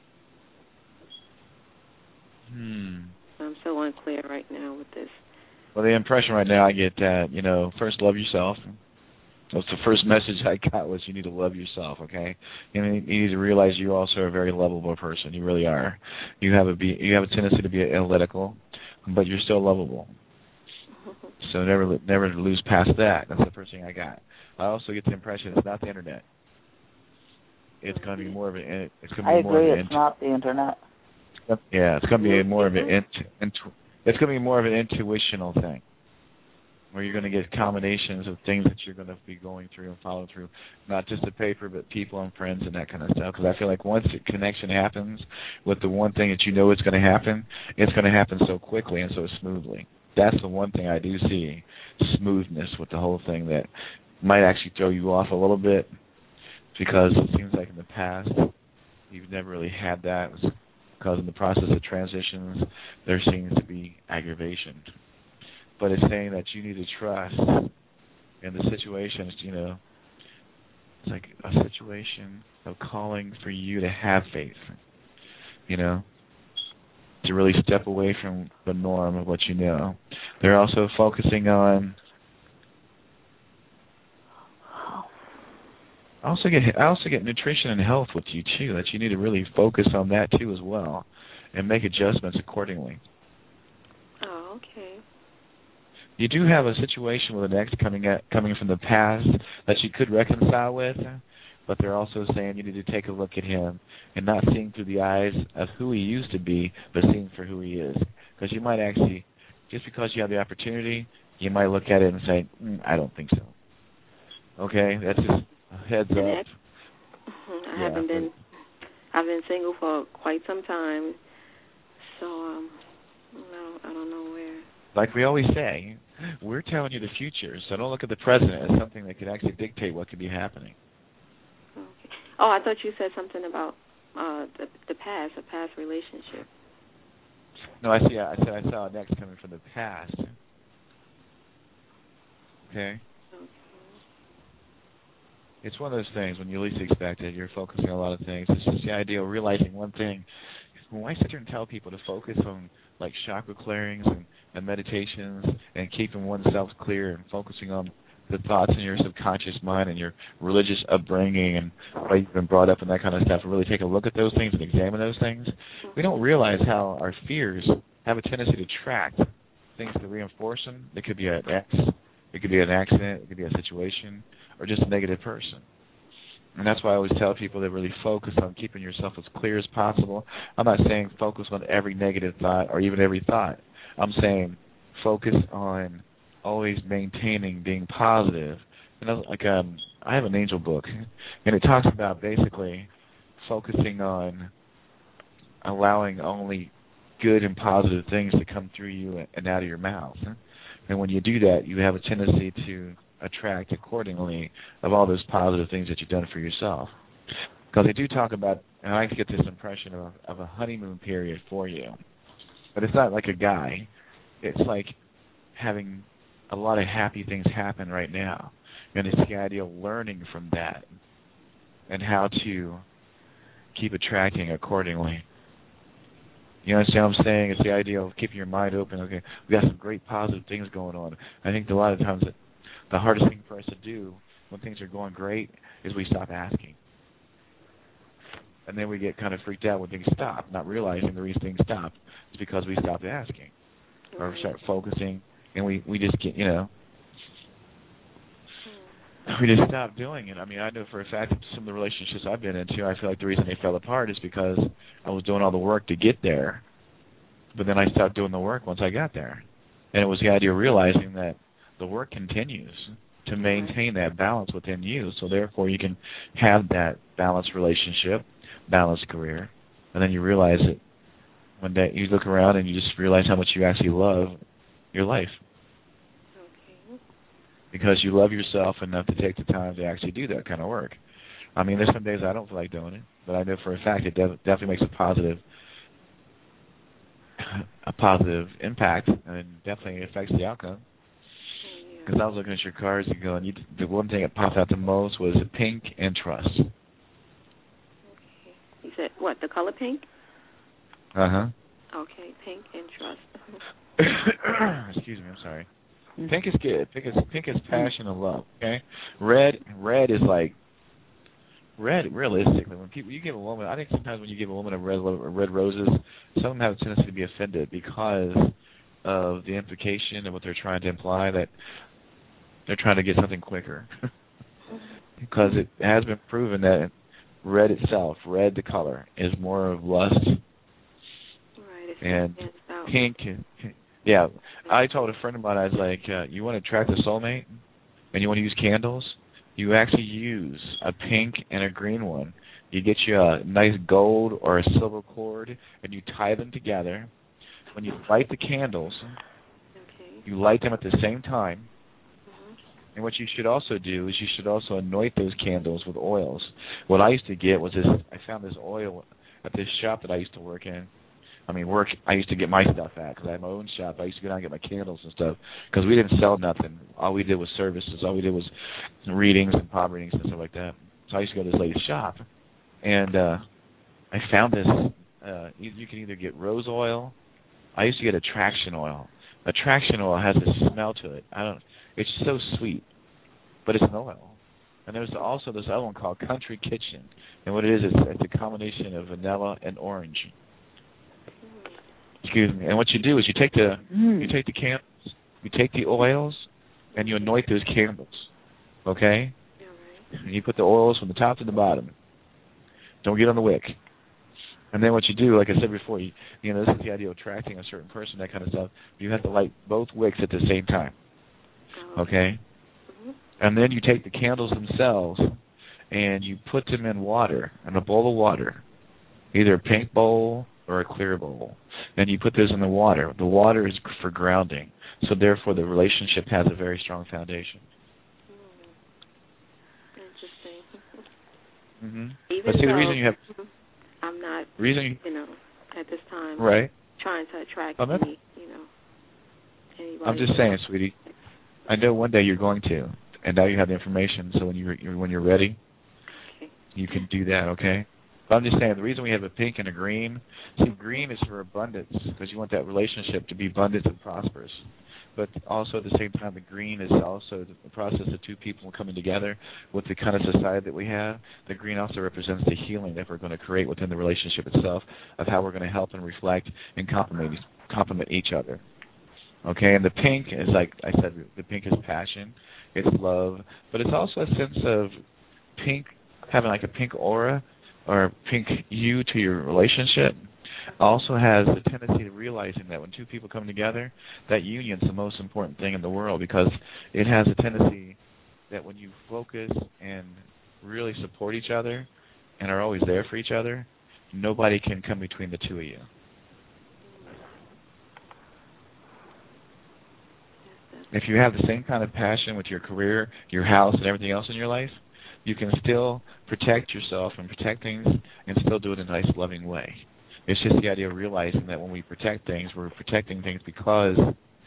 I'm so unclear right now with this. Well, the impression right now I get that, first love yourself. That's the first message I got was you need to love yourself, okay? You need to realize you also are a very lovable person. You really are. You have a tendency to be analytical, but you're still lovable. So never lose past that. That's the first thing I got. I also get the impression it's not the internet. It's going to be more of an. It's going to be I more agree. of an It's not the internet. Yeah, it's going to be more of an. It's going to be more of an intuitional thing, where you're going to get combinations of things that you're going to be going through and following through, not just the paper, but people and friends and that kind of stuff. Because I feel like once the connection happens with the one thing that you know it's going to happen so quickly and so smoothly. That's the one thing I do see, smoothness with the whole thing that might actually throw you off a little bit, because it seems like in the past you've never really had that, because in the process of transitions there seems to be aggravation. But it's saying that you need to trust in the situations, it's like a situation of calling for you to have faith, to really step away from the norm of what you know. They're also focusing on, I also get nutrition and health with you too, that you need to really focus on that too as well and make adjustments accordingly. Oh, okay. You do have a situation with an ex coming from the past that you could reconcile with, but they're also saying you need to take a look at him and not seeing through the eyes of who he used to be, but seeing for who he is. Because you might actually, just because you have the opportunity, you might look at it and say, I don't think so. Okay, that's just a heads up. I've been single for quite some time, so no, I don't know where. Like we always say, we're telling you the future, so don't look at the present as something that could actually dictate what could be happening. Okay. Oh, I thought you said something about the past, a past relationship. No, I said I saw an ex coming from the past. Okay. It's one of those things when you least expect it, you're focusing on a lot of things. It's just the idea of realizing one thing. When I sit here and tell people to focus on like chakra clearings and meditations and keeping oneself clear and focusing on the thoughts in your subconscious mind and your religious upbringing and why you've been brought up and that kind of stuff, and really take a look at those things and examine those things, we don't realize how our fears have a tendency to attract things to reinforce them. It could be an ex, it could be an accident, it could be a situation, or just a negative person. And that's why I always tell people to really focus on keeping yourself as clear as possible. I'm not saying focus on every negative thought or even every thought. I'm saying focus on always maintaining being positive. I have an angel book, and it talks about basically focusing on allowing only good and positive things to come through you and out of your mouth. And when you do that, you have a tendency to attract accordingly of all those positive things that you've done for yourself. Because they do talk about, and I get this impression of a honeymoon period for you. But it's not like a guy. it's like having a lot of happy things happen right now. And it's the idea of learning from that and how to keep attracting accordingly. You understand what I'm saying? It's the idea of keeping your mind open. Okay, we got some great positive things going on. I think a lot of times the hardest thing for us to do when things are going great is we stop asking. And then we get kind of freaked out when things stop, not realizing the reason things stop is because we stopped asking or start focusing, and we just get, we just stop doing it. I mean, I know for a fact that some of the relationships I've been into, I feel like the reason they fell apart is because I was doing all the work to get there, but then I stopped doing the work once I got there. And it was the idea of realizing that the work continues to maintain that balance within you, so therefore you can have that balanced relationship, balanced career, and then you realize that one day you look around and you just realize how much you actually love your life. Okay. Because you love yourself enough to take the time to actually do that kind of work. I mean, there's some days I don't feel like doing it, but I know for a fact it definitely makes a positive impact, and it definitely affects the outcome. Because I was looking at your cards and going, the one thing that popped out the most was pink and trust. Okay. You said what? The color pink? Okay, pink and trust. Excuse me, I'm sorry. Pink is good. Pink is passion and love. Okay. Red is like realistically, when you give a woman, I think sometimes when you give a woman red roses, some of them have a tendency to be offended because of the implication of what they're trying to imply, that they're trying to get something quicker. Because it has been proven that red itself, red the color, is more of lust. Right. And pink, yeah. I told a friend of mine, I was like, you want to attract a soulmate and you want to use candles? You actually use a pink and a green one. You get you a nice gold or a silver cord and you tie them together. When you light the candles, you light them at the same time. And what you should also do is you should also anoint those candles with oils. What I used to get was this. I found this oil at this shop that I used to work in. I used to get my stuff at because I had my own shop. I used to go down and get my candles and stuff because we didn't sell nothing. All we did was services. All we did was readings and palm readings and stuff like that. So I used to go to this lady's shop, and I found this. You can either get rose oil. I used to get attraction oil. Attraction oil has a smell to it. It's so sweet, but it's an oil. And there's also this other one called Country Kitchen, and what it is, it's a combination of vanilla and orange. Excuse me. And what you do is you take the candles, you take the oils, and you anoint those candles. Okay? And you put the oils from the top to the bottom. Don't get on the wick. And then what you do, like I said before, this is the idea of attracting a certain person, that kind of stuff. You have to light both wicks at the same time. Okay? And then you take the candles themselves and you put them in water, in a bowl of water, either a pink bowl or a clear bowl. And you put those in the water. The water is for grounding. So therefore the relationship has a very strong foundation. Interesting. But see, the reason you have... I'm not, at this time, trying to attract anybody. I'm just saying, sweetie. I know one day you're going to, and now you have the information. So when you're ready, you can do that. Okay. But I'm just saying the reason we have a pink and a green. See, green is for abundance because you want that relationship to be abundant and prosperous. But also at the same time, the green is also the process of two people coming together with the kind of society that we have. The green also represents the healing that we're going to create within the relationship itself, of how we're going to help and reflect and complement each other. Okay, and the pink is, like I said, the pink is passion, it's love, but it's also a sense of pink, having like a pink aura or a pink hue to your relationship. Also has the tendency to realizing that when two people come together, that union's the most important thing in the world, because it has a tendency that when you focus and really support each other and are always there for each other, nobody can come between the two of you. If you have the same kind of passion with your career, your house, and everything else in your life, you can still protect yourself and protect things and still do it in a nice, loving way. It's just the idea of realizing that when we protect things, we're protecting things because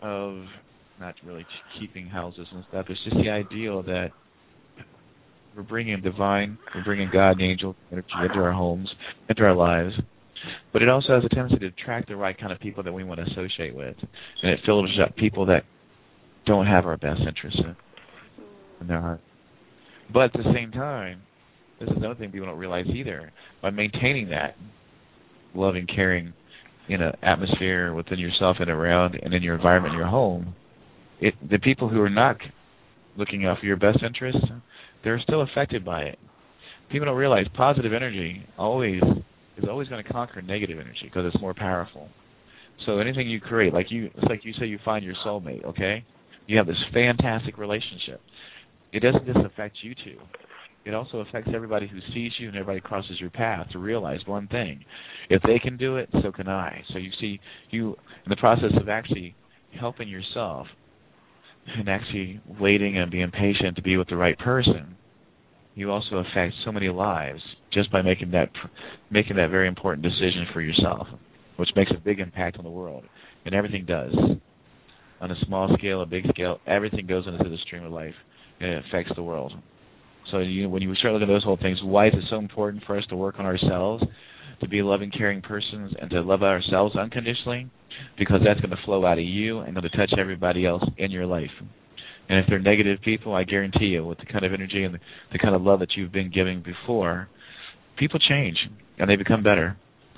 of not really keeping houses and stuff. It's just the ideal that we're bringing God and angel energy into our homes, into our lives. But it also has a tendency to attract the right kind of people that we want to associate with. And it filters up people that don't have our best interests in their heart. But at the same time, this is another thing people don't realize either. By maintaining that loving, caring, atmosphere within yourself and around and in your environment, in your home, the people who are not looking out for your best interests, they're still affected by it. People don't realize positive energy is always going to conquer negative energy because it's more powerful. So anything you create, it's like you say you find your soulmate, okay? You have this fantastic relationship. It doesn't just affect you two. It also affects everybody who sees you and everybody crosses your path to realize one thing. If they can do it, so can I. So you see, in the process of actually helping yourself and actually waiting and being patient to be with the right person, you also affect so many lives just by making that very important decision for yourself, which makes a big impact on the world. And everything does. On a small scale, a big scale, everything goes into the stream of life, and it affects the world. So when you start looking at those whole things, why is it so important for us to work on ourselves, to be loving, caring persons, and to love ourselves unconditionally? Because that's going to flow out of you and going to touch everybody else in your life. And if they're negative people, I guarantee you, with the kind of energy and the kind of love that you've been giving before, people change and they become better.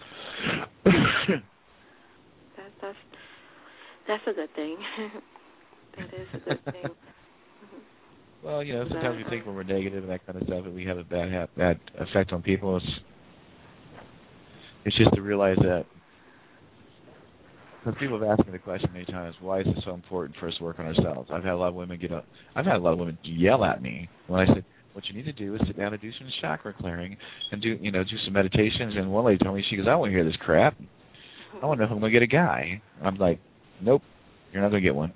That's a good thing. That is a good thing. Well, sometimes we think when we're negative and that kind of stuff that we have a bad effect on people. It's just to realize that, because people have asked me the question many times, why is it so important for us to work on ourselves? I've had a lot of women yell at me when I said, what you need to do is sit down and do some chakra clearing and do some meditations. And one lady told me, she goes, I don't want to hear this crap. I want to know if I'm going to get a guy. I'm like, nope, you're not going to get one.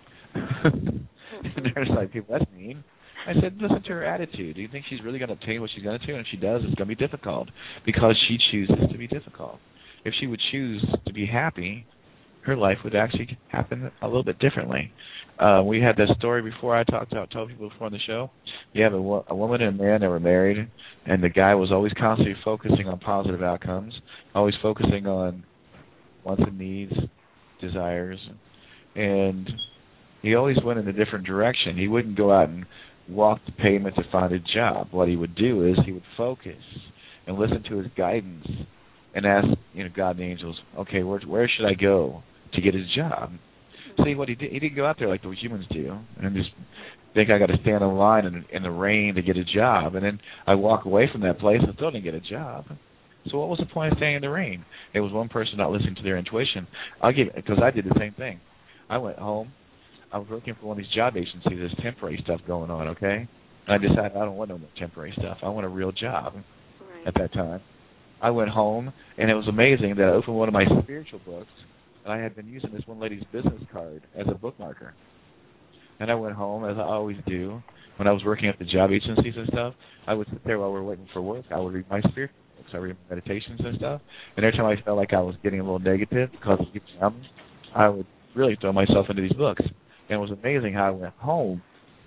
And there's like, people, that's mean. I said, listen to her attitude. Do you think she's really going to obtain what she's going to? And if she does, it's going to be difficult because she chooses to be difficult. If she would choose to be happy, her life would actually happen a little bit differently. We had that story before. I told people before on the show. You have a woman and a man that were married, and the guy was always constantly focusing on positive outcomes, always focusing on wants and needs, desires, and he always went in a different direction. He wouldn't go out and walk the pavement to find a job. What he would do is he would focus and listen to his guidance and ask, God and the angels, okay, where should I go to get his job? See what he did? He didn't go out there like those humans do and just think I got to stand in line in the rain to get a job, and then I walk away from that place and still didn't get a job. So what was the point of staying in the rain? It was one person not listening to their intuition. Because I did the same thing. I went home. I was working for one of these job agencies. There's temporary stuff going on, okay? And I decided I don't want no more temporary stuff. I want a real job at that time. I went home, and it was amazing that I opened one of my spiritual books, and I had been using this one lady's business card as a bookmarker. And I went home, as I always do, when I was working at the job agencies and stuff. I would sit there while we were waiting for work. I would read my spiritual books. I read meditations and stuff. And every time I felt like I was getting a little negative because of people around me, I would really throw myself into these books. And it was amazing how I went home,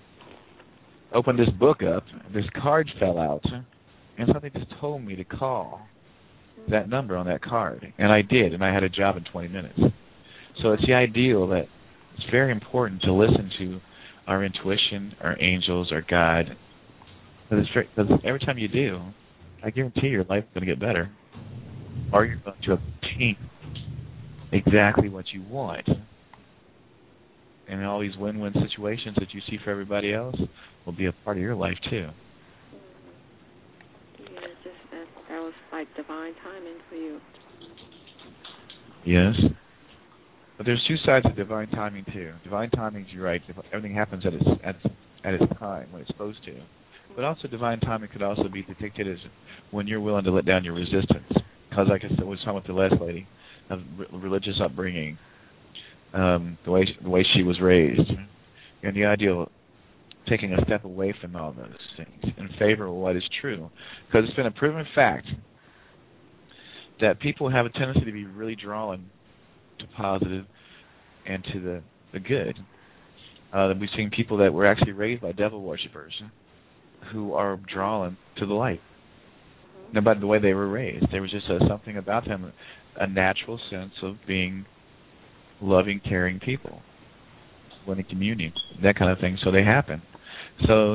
opened this book up, this card fell out, and something just told me to call that number on that card. And I did, and I had a job in 20 minutes. So it's the ideal that it's very important to listen to our intuition, our angels, our God. Because every time you do, I guarantee your life is going to get better. Or you're going to obtain exactly what you want. And all these win-win situations that you see for everybody else will be a part of your life, too. Yeah, that was like divine timing for you. Yes. But there's two sides of divine timing, too. Divine timing, you're right. Everything happens at its time, when it's supposed to. But also divine timing could also be depicted as when you're willing to let down your resistance. Because like I said, we was talking with the last lady, of religious upbringing, the way she was raised, and the idea of taking a step away from all those things in favor of what is true. Because it's been a proven fact that people have a tendency to be really drawn to positive and to the good. We've seen people that were actually raised by devil worshippers who are drawn to the light. No matter the way they were raised, there was just something about them, a natural sense of being loving, caring people, wanting communion, that kind of thing. So they happen. So,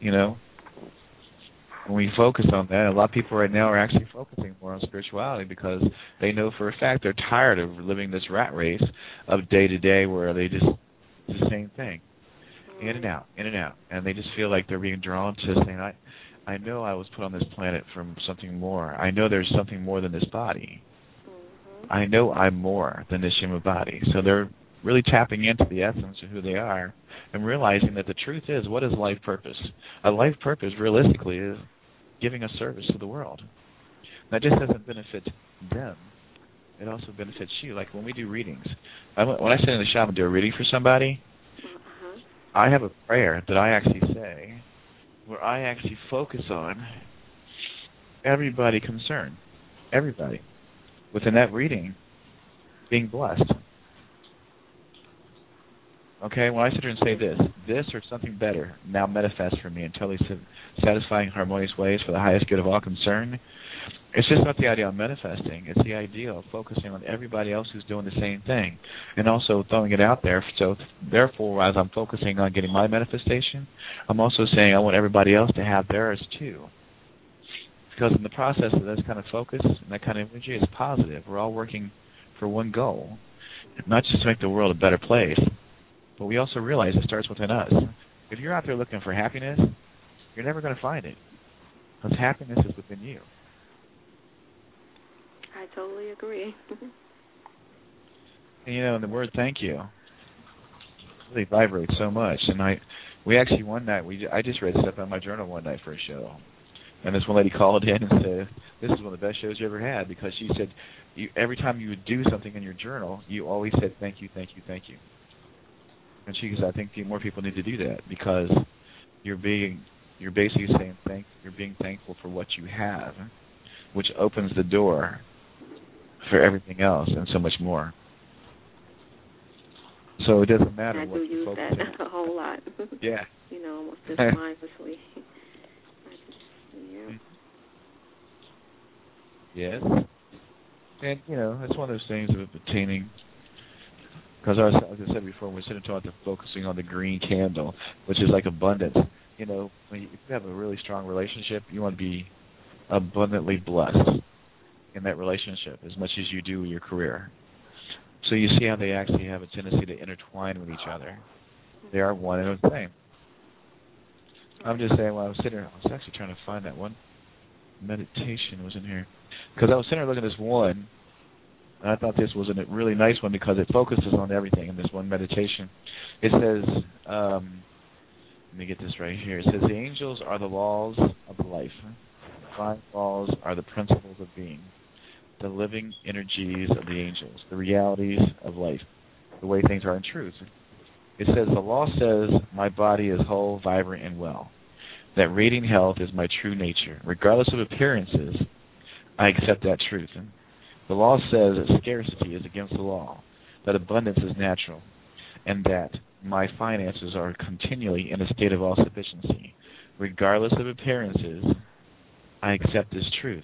when we focus on that, a lot of people right now are actually focusing more on spirituality because they know for a fact they're tired of living this rat race of day to day where they just do the same thing, in and out, and they just feel like they're being drawn to saying, I know I was put on this planet for something more. I know there's something more than this body. I know I'm more than this human body. So they're really tapping into the essence of who they are and realizing that the truth is, what is life purpose? A life purpose, realistically, is giving a service to the world. That just doesn't benefit them. It also benefits you. Like when we do readings, when I sit in the shop and do a reading for somebody, I have a prayer that I actually say where I actually focus on everybody concerned, everybody within that reading being blessed. Okay, when I sit here and say this or something better now manifests for me in totally satisfying, harmonious ways for the highest good of all concerned, it's just not the idea of manifesting. It's the idea of focusing on everybody else who's doing the same thing and also throwing it out there. So therefore, as I'm focusing on getting my manifestation, I'm also saying I want everybody else to have theirs too. Because in the process of this kind of focus and that kind of energy, it's positive. We're all working for one goal, not just to make the world a better place, but we also realize it starts within us. If you're out there looking for happiness, you're never going to find it, because happiness is within you. I totally agree. And the word thank you really vibrates so much. And we actually one night, I just read stuff on my journal one night for a show. And this one lady called in and said, this is one of the best shows you ever had, because she said every time you would do something in your journal, you always said thank you, thank you, thank you. And she goes, I think more people need to do that, because you're basically saying you're being thankful for what you have, which opens the door for everything else and so much more. So it doesn't matter what you focus on. I do use that a whole lot. Yeah. Almost just mindlessly. Yes. And, it's one of those things of attaining, because as I said before, we're sitting talking focusing on the green candle, which is like abundance. When you have a really strong relationship, you want to be abundantly blessed in that relationship as much as you do in your career. So you see how they actually have a tendency to intertwine with each other. They are one and the same. I'm just saying, while I was sitting here, I was actually trying to find that one. Meditation was in here. Because I was sitting there looking at this one, and I thought this was a really nice one because it focuses on everything in this one meditation. It says, let me get this right here. It says, the angels are the laws of life. Divine laws are the principles of being, the living energies of the angels, the realities of life, the way things are in truth. It says, the law says my body is whole, vibrant, and well, that radiant health is my true nature. Regardless of appearances, I accept that truth. The law says that scarcity is against the law, that abundance is natural, and that my finances are continually in a state of all-sufficiency. Regardless of appearances, I accept this truth.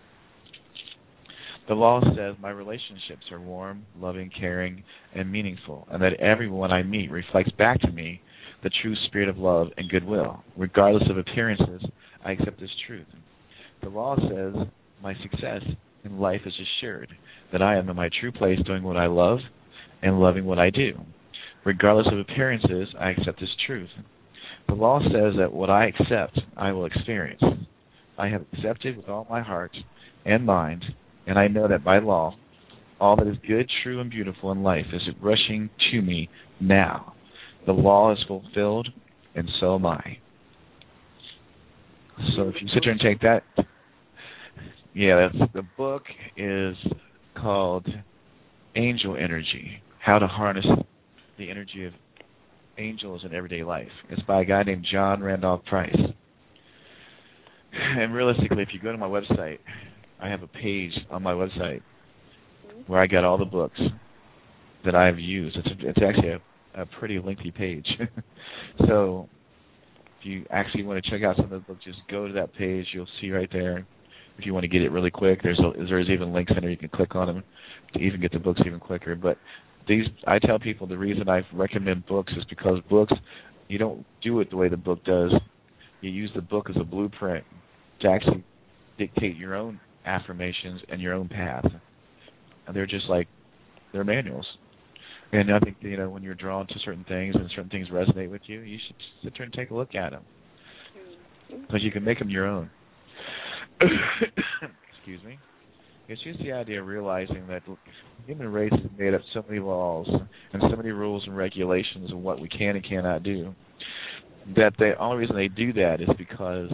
The law says my relationships are warm, loving, caring, and meaningful, and that everyone I meet reflects back to me the true spirit of love and goodwill. Regardless of appearances, I accept this truth. The law says my success in life is assured, that I am in my true place doing what I love and loving what I do. Regardless of appearances, I accept this truth. The law says that what I accept, I will experience. I have accepted with all my heart and mind, and I know that by law, all that is good, true, and beautiful in life is rushing to me now. The law is fulfilled, and so am I. So if you sit there and take that, the book is called Angel Energy, How to Harness the Energy of Angels in Everyday Life. It's by a guy named John Randolph Price. And realistically, if you go to my website, I have a page on my website where I got all the books that I've used. It's actually a pretty lengthy page. So if you actually want to check out some of the books, just go to that page. You'll see right there. If you want to get it really quick, there's even links in there. You can click on them to even get the books even quicker. But I tell people the reason I recommend books is because books, you don't do it the way the book does. You use the book as a blueprint to actually dictate your own affirmations and your own path. And they're manuals. And I think, when you're drawn to certain things and certain things resonate with you, you should sit there and take a look at them. Because you can make them your own. Excuse me. It's just the idea of realizing that the human race has made up so many laws and so many rules and regulations of what we can and cannot do, that the only reason they do that is because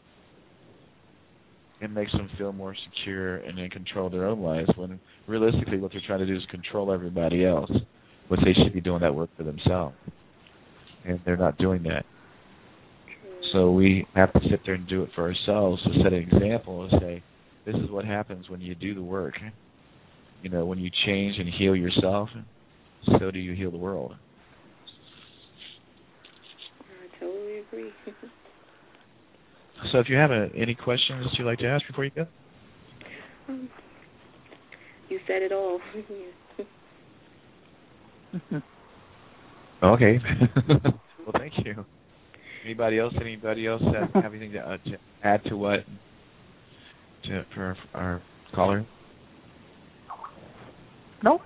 it makes them feel more secure and in control of their own lives, when realistically what they're trying to do is control everybody else, which they should be doing that work for themselves. And they're not doing that. So we have to sit there and do it for ourselves to set an example and say, this is what happens when you do the work. When you change and heal yourself, so do you heal the world. I totally agree. So if you have any questions that you'd like to ask before you go? You said it all. Okay. Well, thank you. Anybody else have anything to add to for our caller? No.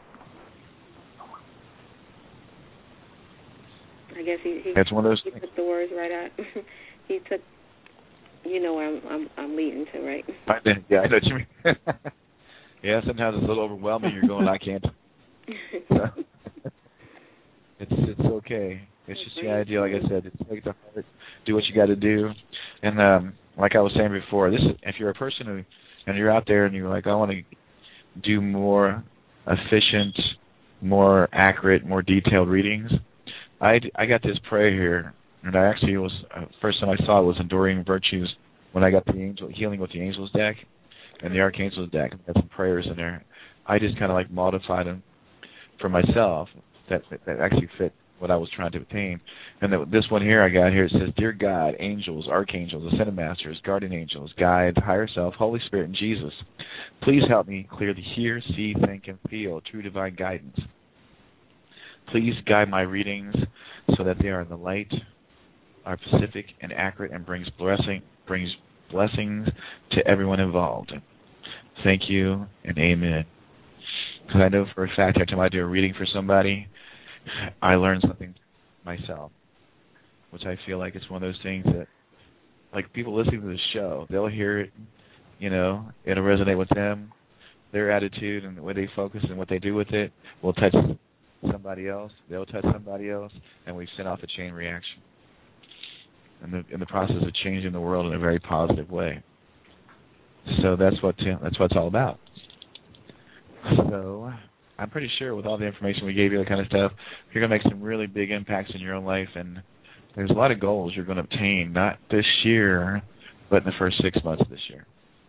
I guess he That's one of those he things. took the words right out. He took, where I'm leading to, right? Yeah, I know what you mean. Yeah, sometimes it's a little overwhelming. You're going, I can't. So, it's okay. It's just the idea, like I said, it's take the heart, do what you got to do, and like I was saying before, if you're a person and you're out there and you're like, I want to do more efficient, more accurate, more detailed readings, I got this prayer here, and I actually first time I saw it was Enduring Virtues when I got the Healing with the Angels deck and the Archangels deck. I got some prayers in there. I just kind of modified them for myself that actually fit what I was trying to obtain. And this one here I got here, it says, Dear God, angels, archangels, ascended masters, guardian angels, guides, higher self, Holy Spirit, and Jesus, please help me clearly hear, see, think, and feel true divine guidance. Please guide my readings so that they are in the light, are specific and accurate, and brings blessings to everyone involved. Thank you and amen. Because I know for a fact every time I do a reading for somebody, I learn something myself, which I feel like it's one of those things that, like, people listening to the show, they'll hear it, it'll resonate with them, their attitude and the way they focus and what they do with it will touch somebody else, they'll touch somebody else, and we've sent off a chain reaction in the process of changing the world in a very positive way. So that's what it's all about. So I'm pretty sure with all the information we gave you, that kind of stuff, you're going to make some really big impacts in your own life, and there's a lot of goals you're going to obtain, not this year, but in the first 6 months of this year.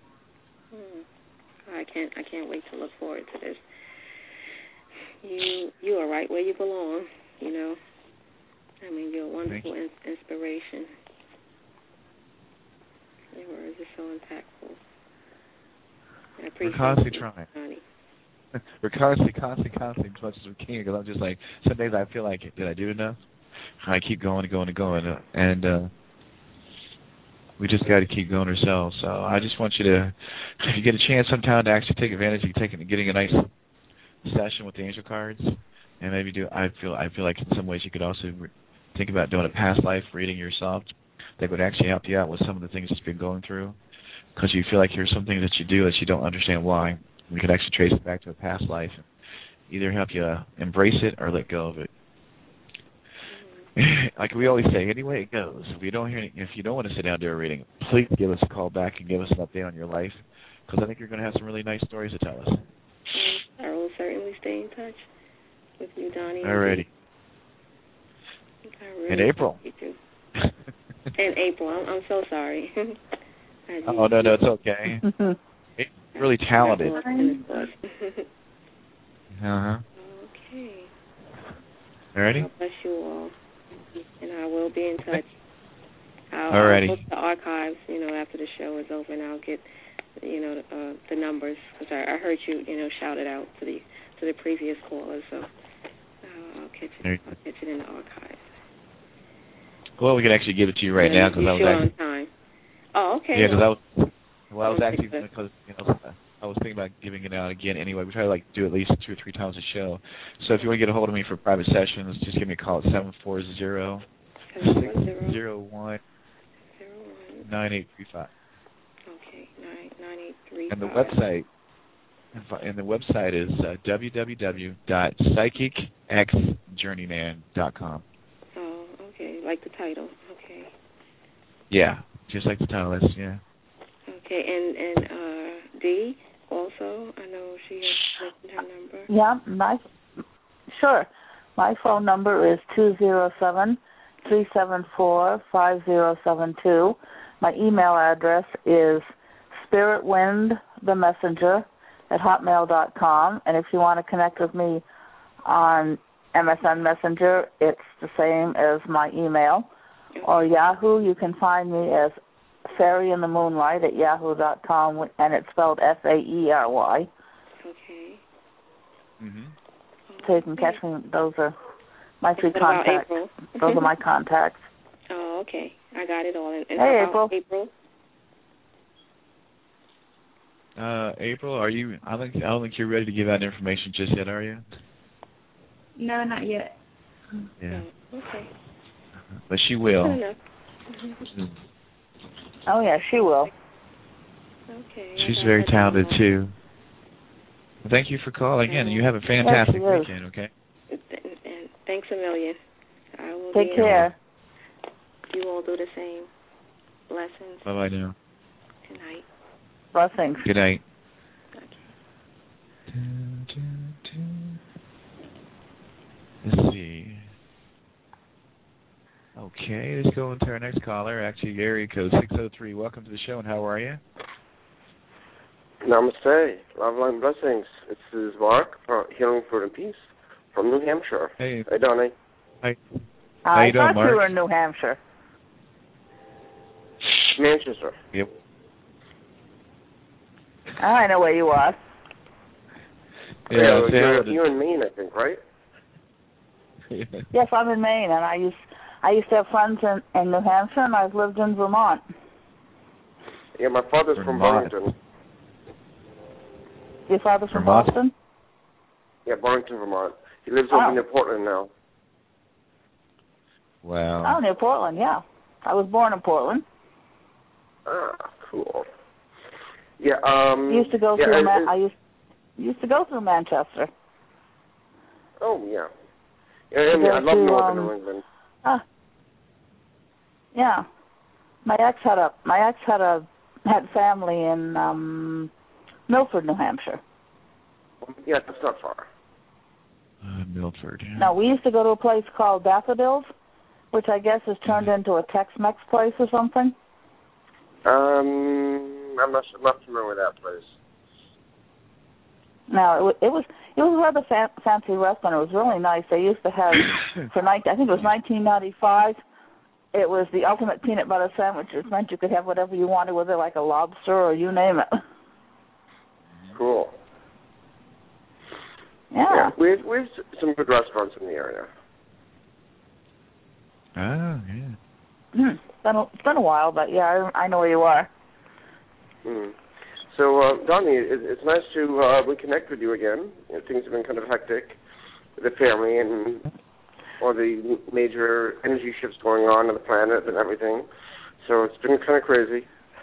I can't wait to look forward to this. You are right where you belong, I mean, you're a wonderful inspiration. Your words are so impactful. I appreciate We're constantly trying. We're constantly, as much as we can, because I'm just like, some days I feel like, did I do enough? I keep going, and we just got to keep going ourselves. So I just want you to, if you get a chance sometime to actually take advantage of getting a nice session with the angel cards, and maybe I feel like in some ways you could also think about doing a past life reading yourself that would actually help you out with some of the things that you've been going through, because you feel like there's some things that you do that you don't understand why. We could actually trace it back to a past life and either help you embrace it or let go of it. Like we always say, any way it goes. If you don't want to sit down and do a reading, please give us a call back and give us an update on your life, because I think you're going to have some really nice stories to tell us. I will certainly stay in touch with you, Donnie. Alrighty. Really in April. In April. I'm so sorry. Oh, no, it's okay. You're really talented. Uh-huh. Okay. Alrighty. God bless you all. And I will be in touch. Alrighty. I'll post the archives, after the show is over, and I'll get, the numbers, because I heard you, shout it out to the previous callers, so I'll catch it in the archives. Well, we can actually give it to you right now because I was actually on time. Oh, okay. Yeah, because I was actually because I was thinking about giving it out again anyway. We try to do at least 2 or 3 times a show. So if you want to get a hold of me for private sessions, just give me a call at 740-601-9835. Okay, 9835. And the website is www.psychicxjourneyman.com. Oh, okay, like the title. Okay. Yeah, just like the title is. Yeah. Okay, and Dee also. I know she has mentioned her number. Yeah, sure. My phone number is 207-374-5072. My email address is spiritwindthemessenger@hotmail.com. And if you want to connect with me on MSN Messenger, it's the same as my email. Or Yahoo, you can find me as Fairy in the Moonlight at yahoo.com, and it's spelled Fairy. Okay. So you can catch me. Those are my 3 contacts. Those are my contacts. Oh, okay. I got it all. And hey, April. April, are you? I don't think you're ready to give out information just yet, are you? No, not yet. Yeah. Okay. But she will. Oh yeah, she will. Okay. She's very talented too. Well, thank you for calling in. You have a fantastic weekend. Okay. And thanks a million. I will Take care. You all do the same. Blessings. Bye bye now. Good night. Blessings. Good night. Let's see. Okay, let's go into our next caller. Actually, area code 603. Welcome to the show, and how are you? Namaste. Love and blessings. This is Mark, Healing Fruit and Peace from New Hampshire. Hey. Hey, Donnie. Hi. How you doing, Mark? I thought you were in New Hampshire. Manchester. Yep. I know where you are. Yeah, you're in Maine, I think, right? Yes, I'm in Maine, and I used to have friends in New Hampshire, and I've lived in Vermont. Yeah, my father's from Burlington. Your father's from Boston? Yeah, Burlington, Vermont. He lives over near Portland now. Wow. Oh, near Portland, yeah. I was born in Portland. Ah, cool. Yeah, used to go through I used to go through Manchester. Oh, yeah. Yeah, I love Northern New England. Yeah. My ex had family in Milford, New Hampshire. Yeah, that's not far. Milford. Yeah. No, we used to go to a place called Daffodils, which I guess has turned into a Tex-Mex place or something. I'm not familiar with that place. No, it was a rather fancy restaurant. It was really nice. They used to have I think it was 1995. It was the ultimate peanut butter sandwich. It meant you could have whatever you wanted with it, like a lobster or you name it. Cool. Yeah. We have some good restaurants in the area. Oh, yeah. It's been a while, but yeah, I know where you are. So, Donnie, it's nice to reconnect with you again. Things have been kind of hectic with the family and all the major energy shifts going on the planet and everything. So it's been kind of crazy.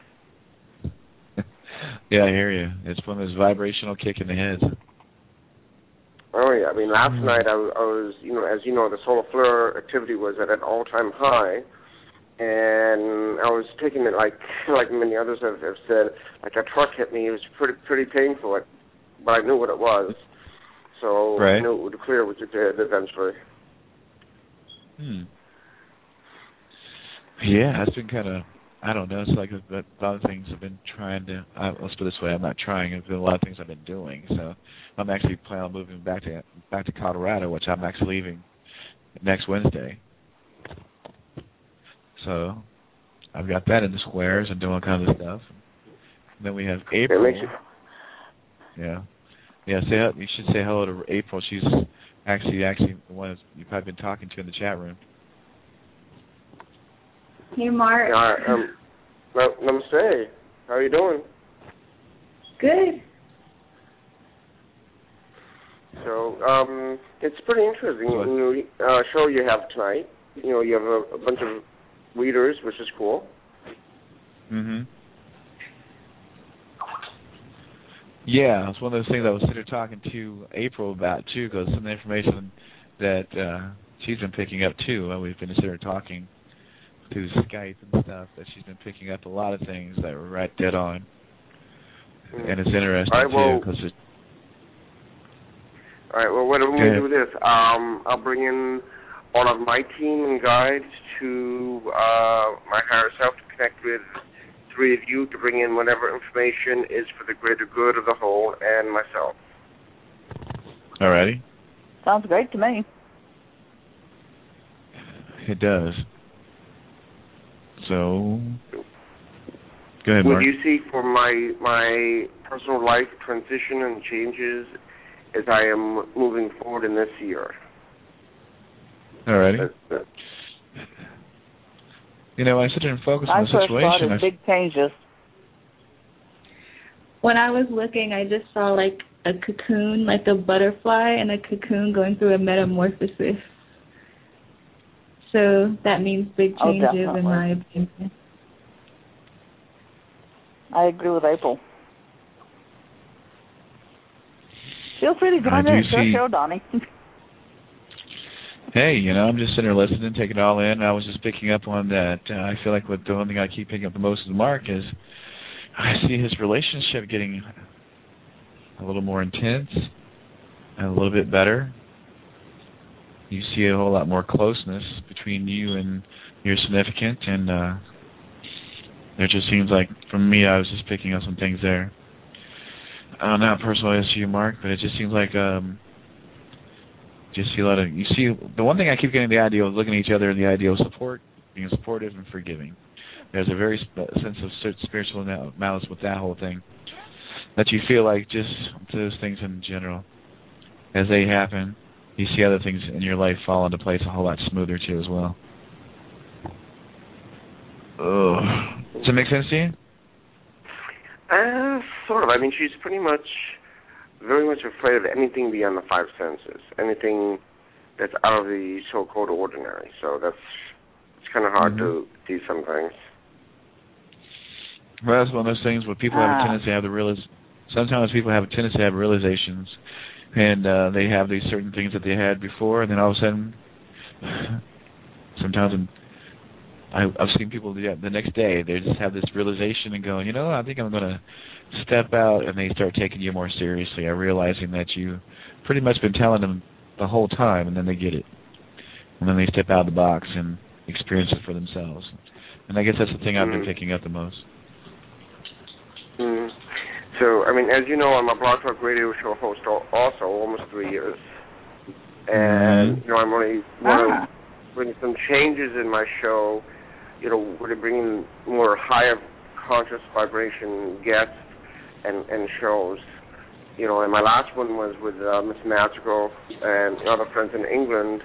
Yeah, I hear you. It's one of those vibrational kick in the head. Oh, yeah. I mean, last night I was, as you know, the solar flare activity was at an all-time high. And I was taking it like many others have said, like a truck hit me. It was pretty painful, but I knew what it was. So I knew it would clear, which it did eventually. Yeah, it's been kind of, I don't know, it's like a lot of things I've been trying to, let's put it this way, I'm not trying, there's been a lot of things I've been doing. So I'm actually planning on moving back to Colorado, which I'm actually leaving next Wednesday. So I've got that in the squares and doing all kinds of stuff. And then we have April. Yeah. Yeah, you should say hello to April. She's actually the one you've probably been talking to in the chat room. Hey, Mark. Namaste. How are you doing? Good. So, it's pretty interesting. Show you have tonight. You have a bunch of readers, which is cool. Mhm. Yeah, it's one of those things I was sitting there talking to April about too, because some of the information that she's been picking up too. We've been sitting there talking through Skype and stuff, that she's been picking up a lot of things that were right dead on, and it's interesting too because it. All right. Well, what I'm going to do with this? I'll bring in all of my team and guides to my higher self to connect with three of you to bring in whatever information is for the greater good of the whole and myself. All righty. Sounds great to me. It does. So, go ahead, Mark. What you see for my personal life transition and changes as I am moving forward in this year. All righty. I sit there and focus on the situation. I big changes. When I was looking, I just saw like a cocoon, like a butterfly and a cocoon going through a metamorphosis. So that means big changes in my opinion. I agree with April. Feel free to join in. It's your show, Donnie. Hey, I'm just sitting there listening, taking it all in. I was just picking up on that. I feel like the one thing I keep picking up the most with Mark is I see his relationship getting a little more intense and a little bit better. You see a whole lot more closeness between you and your significant, and it just seems like, from me, I was just picking up some things there. I don't know how personal it is to you, Mark, but it just seems like just see a lot of, you see, the one thing I keep getting the idea of looking at each other and the idea of support, being supportive and forgiving. There's a very sense of spiritual malice with that whole thing, that you feel like just those things in general, as they happen, you see other things in your life fall into place a whole lot smoother too as well. Does it make sense to you? Sort of. I mean, she's pretty much very much afraid of anything beyond the five senses, anything that's out of the so-called ordinary. So it's kind of hard to see some things. Well, that's one of those things where people have a tendency to have sometimes people have a tendency to have realizations, and they have these certain things that they had before, and then all of a sudden, sometimes I've seen people do that the next day. They just have this realization and going, I think I'm going to step out, and they start taking you more seriously, realizing that you pretty much been telling them the whole time, and then they get it. And then they step out of the box and experience it for themselves. And I guess that's the thing I've been picking up the most. Mm-hmm. So, I mean, as you know, I'm a Blog Talk Radio show host also, almost 3 years. And, I'm only want to bring some changes in my show, we're bringing more higher conscious vibration guests and shows. And my last one was with Miss Magical and other friends in England,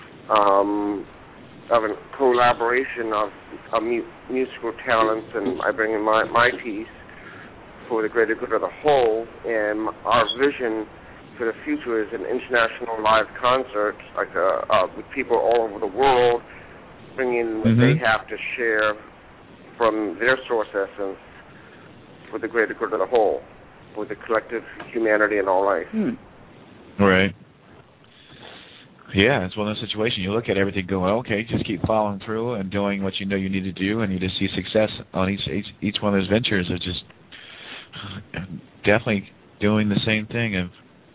of a collaboration of musical talents, and I bring in my piece for the greater good of the whole. And our vision for the future is an international live concert, like with people all over the world, bringing what they have to share from their source essence for the greater good of the whole, for the collective humanity and all life. Right. Yeah, it's one of those situations. You look at everything going, okay, just keep following through and doing what you know you need to do, and you just see success on each one of those ventures of just definitely doing the same thing of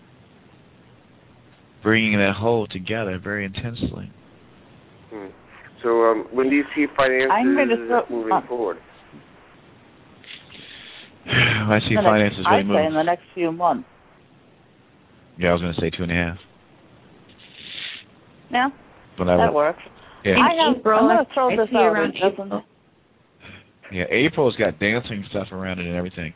bringing that whole together very intensely. So when do you see finances moving forward? I see finances really moving. I'd say in the next few months. Yeah, I was going to say 2.5. Yeah. But that works. Yeah. I'm going to throw this out. Around April. Yeah, April's got dancing stuff around it and everything.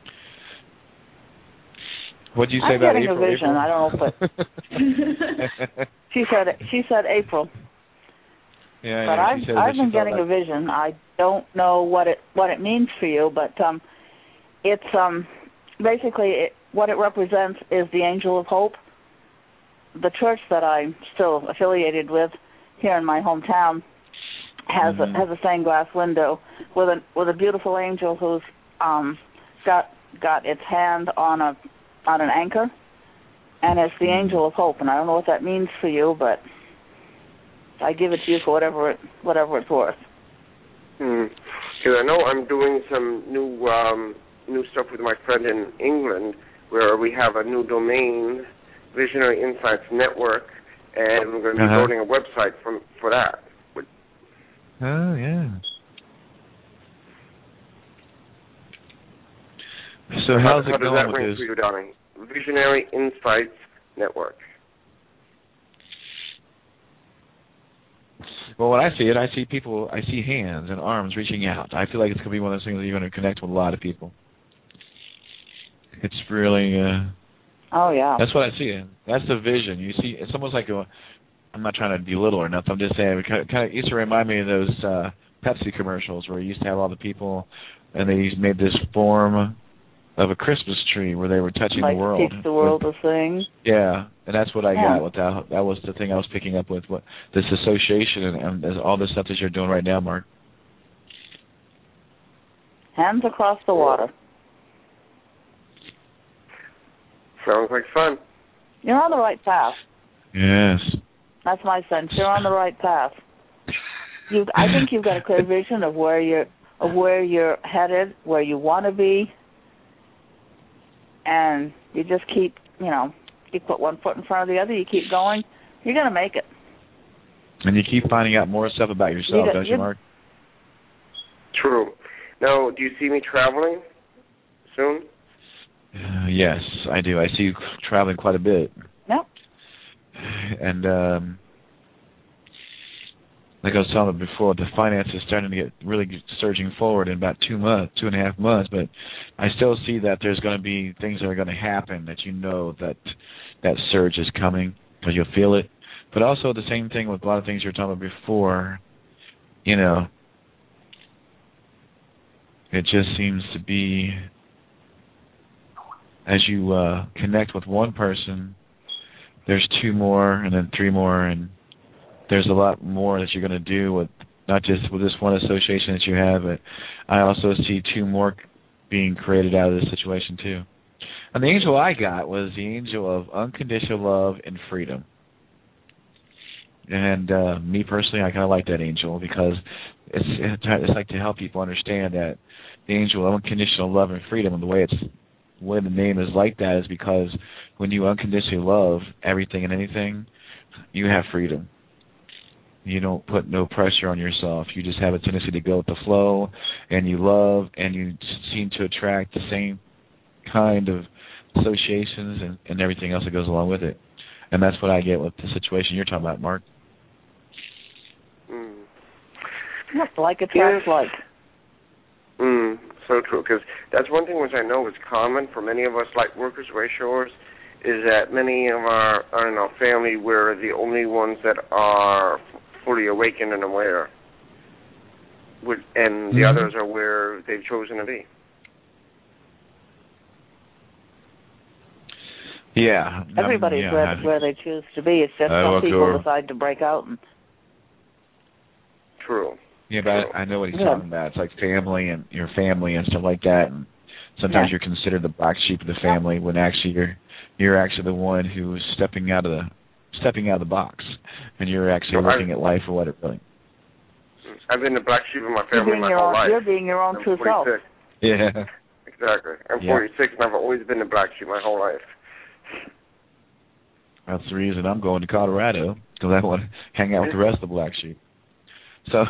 What did you say about April? I'm getting a vision. April? I don't know, but she said April. Yeah, but I've been getting like a vision. I don't know what it means for you, but it's basically what it represents is the angel of hope. The church that I'm still affiliated with here in my hometown has a stained glass window with a beautiful angel who's got its hand on an anchor, and it's the angel of hope. And I don't know what that means for you, but I give it to you for whatever it's worth. Because I know I'm doing some new stuff with my friend in England, where we have a new domain, Visionary Insights Network, and we're going to be building a website for that. Oh, yeah. So how's it going with this? For you, Donnie? Visionary Insights Network. Well, when I see it, I see people, I see hands and arms reaching out. I feel like it's going to be one of those things that you're going to connect with a lot of people. It's really... oh, yeah. That's what I see. That's the vision. You see, it's almost like I'm not trying to belittle or nothing. I'm just saying it kind of used to remind me of those Pepsi commercials where you used to have all the people and they made this form of a Christmas tree where they were touching like the world. Keeps the world a thing. Yeah, and that's what I got with that. That was the thing I was picking up with, what this association and all this stuff that you're doing right now, Mark. Hands across the water. Sounds like fun. You're on the right path. Yes. That's my sense. You're on the right path. I think you've got a clear vision of where you're headed, where you want to be, and you just keep, you put one foot in front of the other. You keep going. You're going to make it. And you keep finding out more stuff about yourself, don't you, Mark? True. Now, do you see me traveling soon? Yes, I do. I see you traveling quite a bit. Yep. And like I was telling you before, the finance is starting to get really surging forward in about 2.5 months. But I still see that there's going to be things that are going to happen that that surge is coming because you'll feel it. But also the same thing with a lot of things you were talking about before. It just seems to be as you connect with one person, there's 2 more and then 3 more, and there's a lot more that you're going to do with not just with this one association that you have, but I also see 2 more being created out of this situation too. And the angel I got was the angel of unconditional love and freedom. And me personally, I kind of like that angel because it's like to help people understand that the angel of unconditional love and freedom, and the way the name is like that is because when you unconditionally love everything and anything, you have freedom. You don't put no pressure on yourself. You just have a tendency to go with the flow, and you love, and you seem to attract the same kind of associations and everything else that goes along with it. And that's what I get with the situation you're talking about, Mark. Like attracts like. So true, because that's one thing which I know is common for many of us light workers, ratios, is that many of our family, we're the only ones that are fully awakened and aware, and the others are where they've chosen to be. Yeah. Everybody's where they choose to be. It's just some people decide to break out. True. Yeah, but I know what he's talking about. It's like family and your family and stuff like that. And sometimes you're considered the black sheep of the family when actually you're actually the one who's stepping out of the box, and you're actually looking at life for what it really. I've been the black sheep of my family my whole life. You're being your own true self. Yeah. Exactly. I'm 46, and I've always been the black sheep my whole life. That's the reason I'm going to Colorado, because I want to hang out with the rest of the black sheep. So.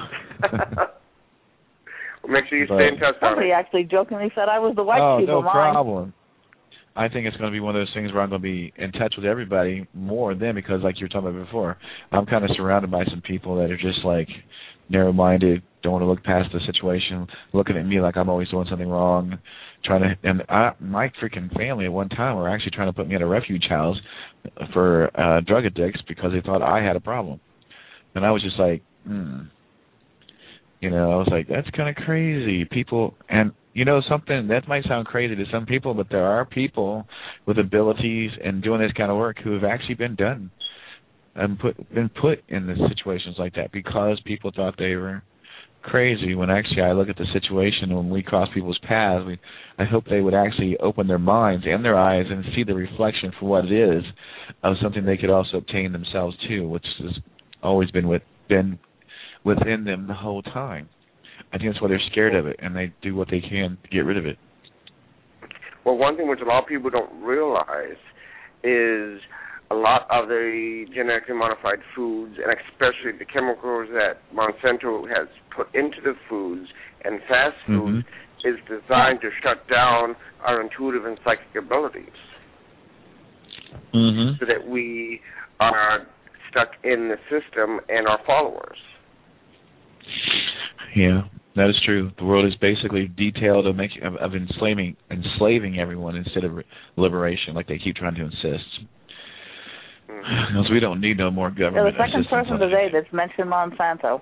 Well, make sure you stay in touch. Somebody actually jokingly said I was the white sheep of mine. No problem. I think it's going to be one of those things where I'm going to be in touch with everybody more than, because like you were talking about before, I'm kind of surrounded by some people that are just like narrow-minded, don't want to look past the situation, looking at me like I'm always doing something wrong, my freaking family at one time were actually trying to put me in a refuge house for drug addicts because they thought I had a problem. And I was just like, You know, I was like, that's kind of crazy. People, and you know something, that might sound crazy to some people, but there are people with abilities and doing this kind of work who have actually been done and been put in the situations like that because people thought they were crazy, when actually I look at the situation when we cross people's paths, I hope they would actually open their minds and their eyes and see the reflection for what it is of something they could also obtain themselves too, which has always been within them the whole time. I think that's why they're scared of it, and they do what they can to get rid of it. Well, one thing which a lot of people don't realize is a lot of the genetically modified foods, and especially the chemicals that Monsanto has put into the foods and fast foods, is designed to shut down our intuitive and psychic abilities, so that we are stuck in the system and are followers. Yeah, that is true. The world is basically detailed of enslaving everyone instead of liberation, like they keep trying to insist. Because we don't need no more government. You're the second person today that's mentioned Monsanto.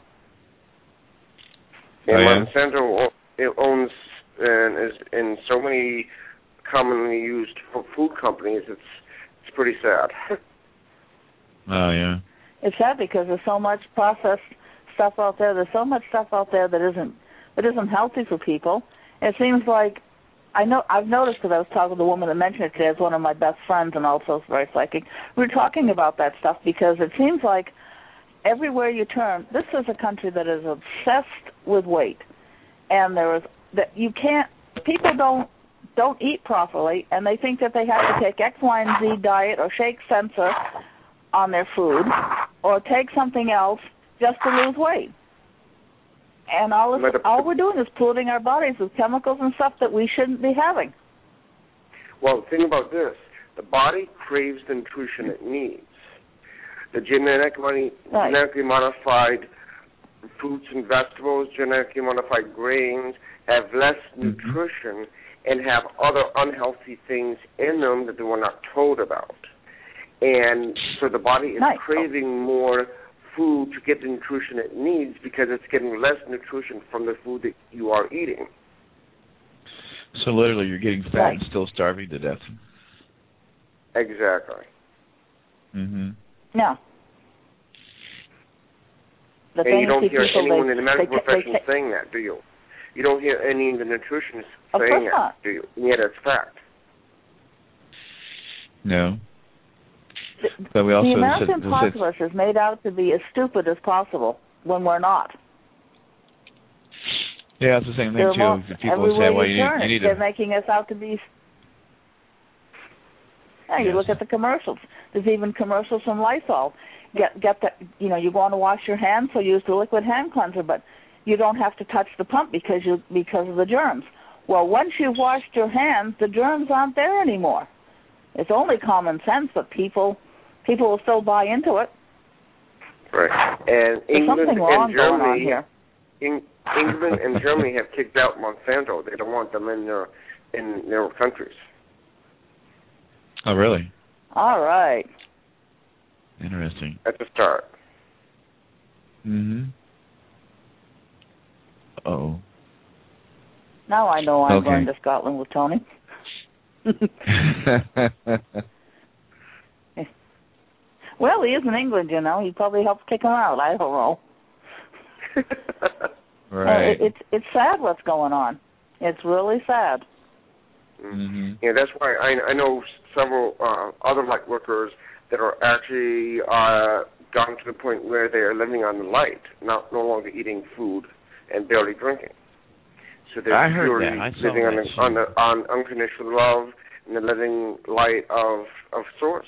And Monsanto owns and is in so many commonly used food companies. It's pretty sad. Oh yeah. It's sad because there's so much processed stuff out there. There's so much stuff out there that isn't healthy for people. It seems like I've noticed, because I was talking to the woman that mentioned it today, as one of my best friends and also very psychic. We were talking about that stuff because it seems like everywhere you turn, this is a country that is obsessed with weight, and people don't eat properly, and they think that they have to take X, Y, and Z diet or shake sensor on their food or take something else just to lose weight. And all we're doing is polluting our bodies with chemicals and stuff that we shouldn't be having. Well, the thing about this, the body craves the nutrition it needs. The genetically modified fruits and vegetables, genetically modified grains, have less nutrition and have other unhealthy things in them that they were not told about. And so the body is craving more food to get the nutrition it needs because it's getting less nutrition from the food that you are eating. So literally you're getting fat and still starving to death. Exactly. Yeah. And you don't hear anyone in the medical profession saying that, do you? You don't hear any of the nutritionists saying that, do you? And yet it's fact. No. But we also the American populace is made out to be as stupid as possible when we're not. Yeah, it's the same thing too. People say, "Well, you need to." They're making us out to be. Yeah, you look at the commercials. There's even commercials from Lysol. Get the, you want to wash your hands, so use the liquid hand cleanser, but you don't have to touch the pump because of the germs. Well, once you've washed your hands, the germs aren't there anymore. It's only common sense, but people will still buy into it. Right. And England and Germany, England and Germany have kicked out Monsanto. They don't want them in their countries. Oh, really? All right. Interesting. At the start. Oh. Now I know I'm going to Scotland with Tony. Well, he is in England, He probably helped kick him out. I don't know. Right. It's sad what's going on. It's really sad. Yeah, that's why I know several other light workers that are actually gotten to the point where they are living on the light, no longer eating food and barely drinking. So they're purely living on unconditional love and the living light of Source.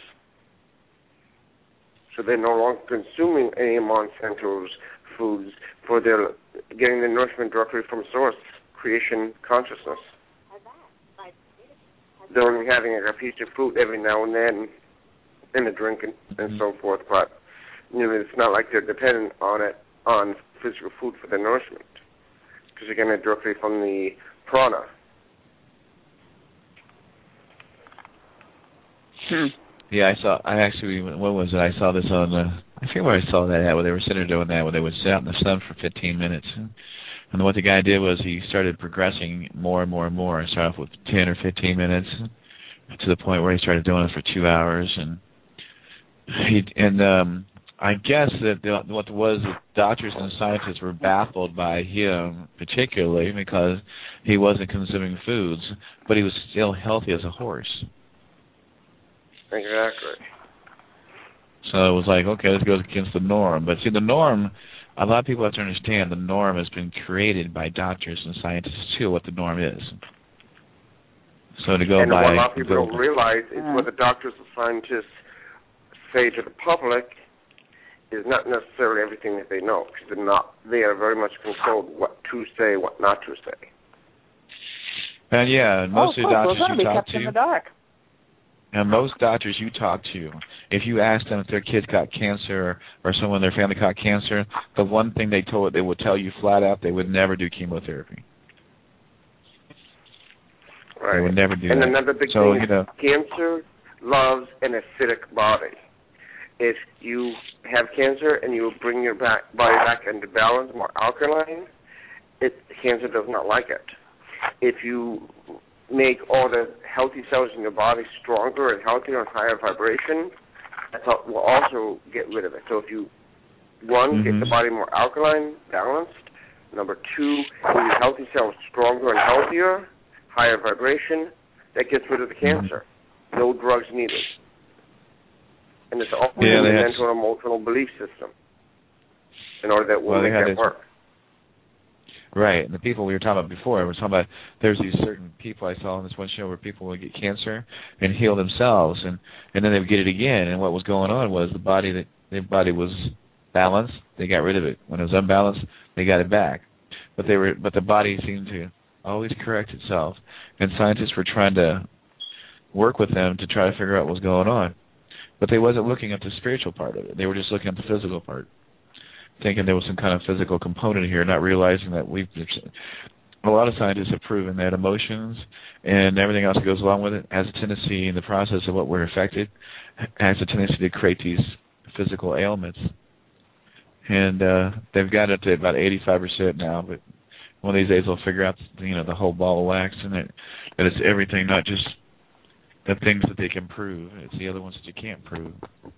So they're no longer consuming any Monsanto's foods for their getting the nourishment directly from Source, creation consciousness. they're only having a piece of fruit every now and then, and a drink and so forth. But it's not like they're dependent on physical food for their nourishment, because you're getting it directly from the prana. Yeah, what was it? I saw this on, I forget where I saw that at, where they were sitting there doing that, where they would sit out in the sun for 15 minutes. And what the guy did was he started progressing more and more and more. He started off with 10 or 15 minutes to the point where he started doing it for 2 hours. And I guess that what was the doctors and scientists were baffled by him, particularly because he wasn't consuming foods, but he was still healthy as a horse. Exactly. So it was like, okay, this goes against the norm. But see, the norm, a lot of people have to understand the norm has been created by doctors and scientists too, what the norm is. So to go and by... what a lot of people don't realize is what the doctors and scientists say to the public is not necessarily everything that they know, because they are very much controlled what to say, what not to say. And yeah, most of the doctors you talk to... in the dark. And most doctors you talk to, if you ask them if their kids got cancer or someone in their family got cancer, the one thing they would tell you flat out, they would never do chemotherapy. Right. They would never do and that. Another big thing is cancer loves an acidic body. If you have cancer and you bring your body back into balance, more alkaline, cancer does not like it. If you make all the healthy cells in your body stronger and healthier and higher vibration, that will also get rid of it. So if you, one, get the body more alkaline, balanced. Number two, make your healthy cells stronger and healthier, higher vibration, that gets rid of the cancer. No drugs needed. And it's all in the mental and emotional belief system in order that we'll make that work. Right, and the people we were talking about before, there's these certain people I saw on this one show where people would get cancer and heal themselves, and then they would get it again. And what was going on was their body was balanced, they got rid of it. When it was unbalanced, they got it back. But the body seemed to always correct itself, and scientists were trying to work with them to try to figure out what was going on. But they wasn't looking at the spiritual part of it. They were just looking at the physical part, thinking there was some kind of physical component here, not realizing that a lot of scientists have proven that emotions and everything else that goes along with it has a tendency, in the process of what we're affected, has a tendency to create these physical ailments. And they've got it to about 85% now, but one of these days they'll figure out, the whole ball of wax, and that it's everything, not just the things that they can prove. It's the other ones that you can't prove.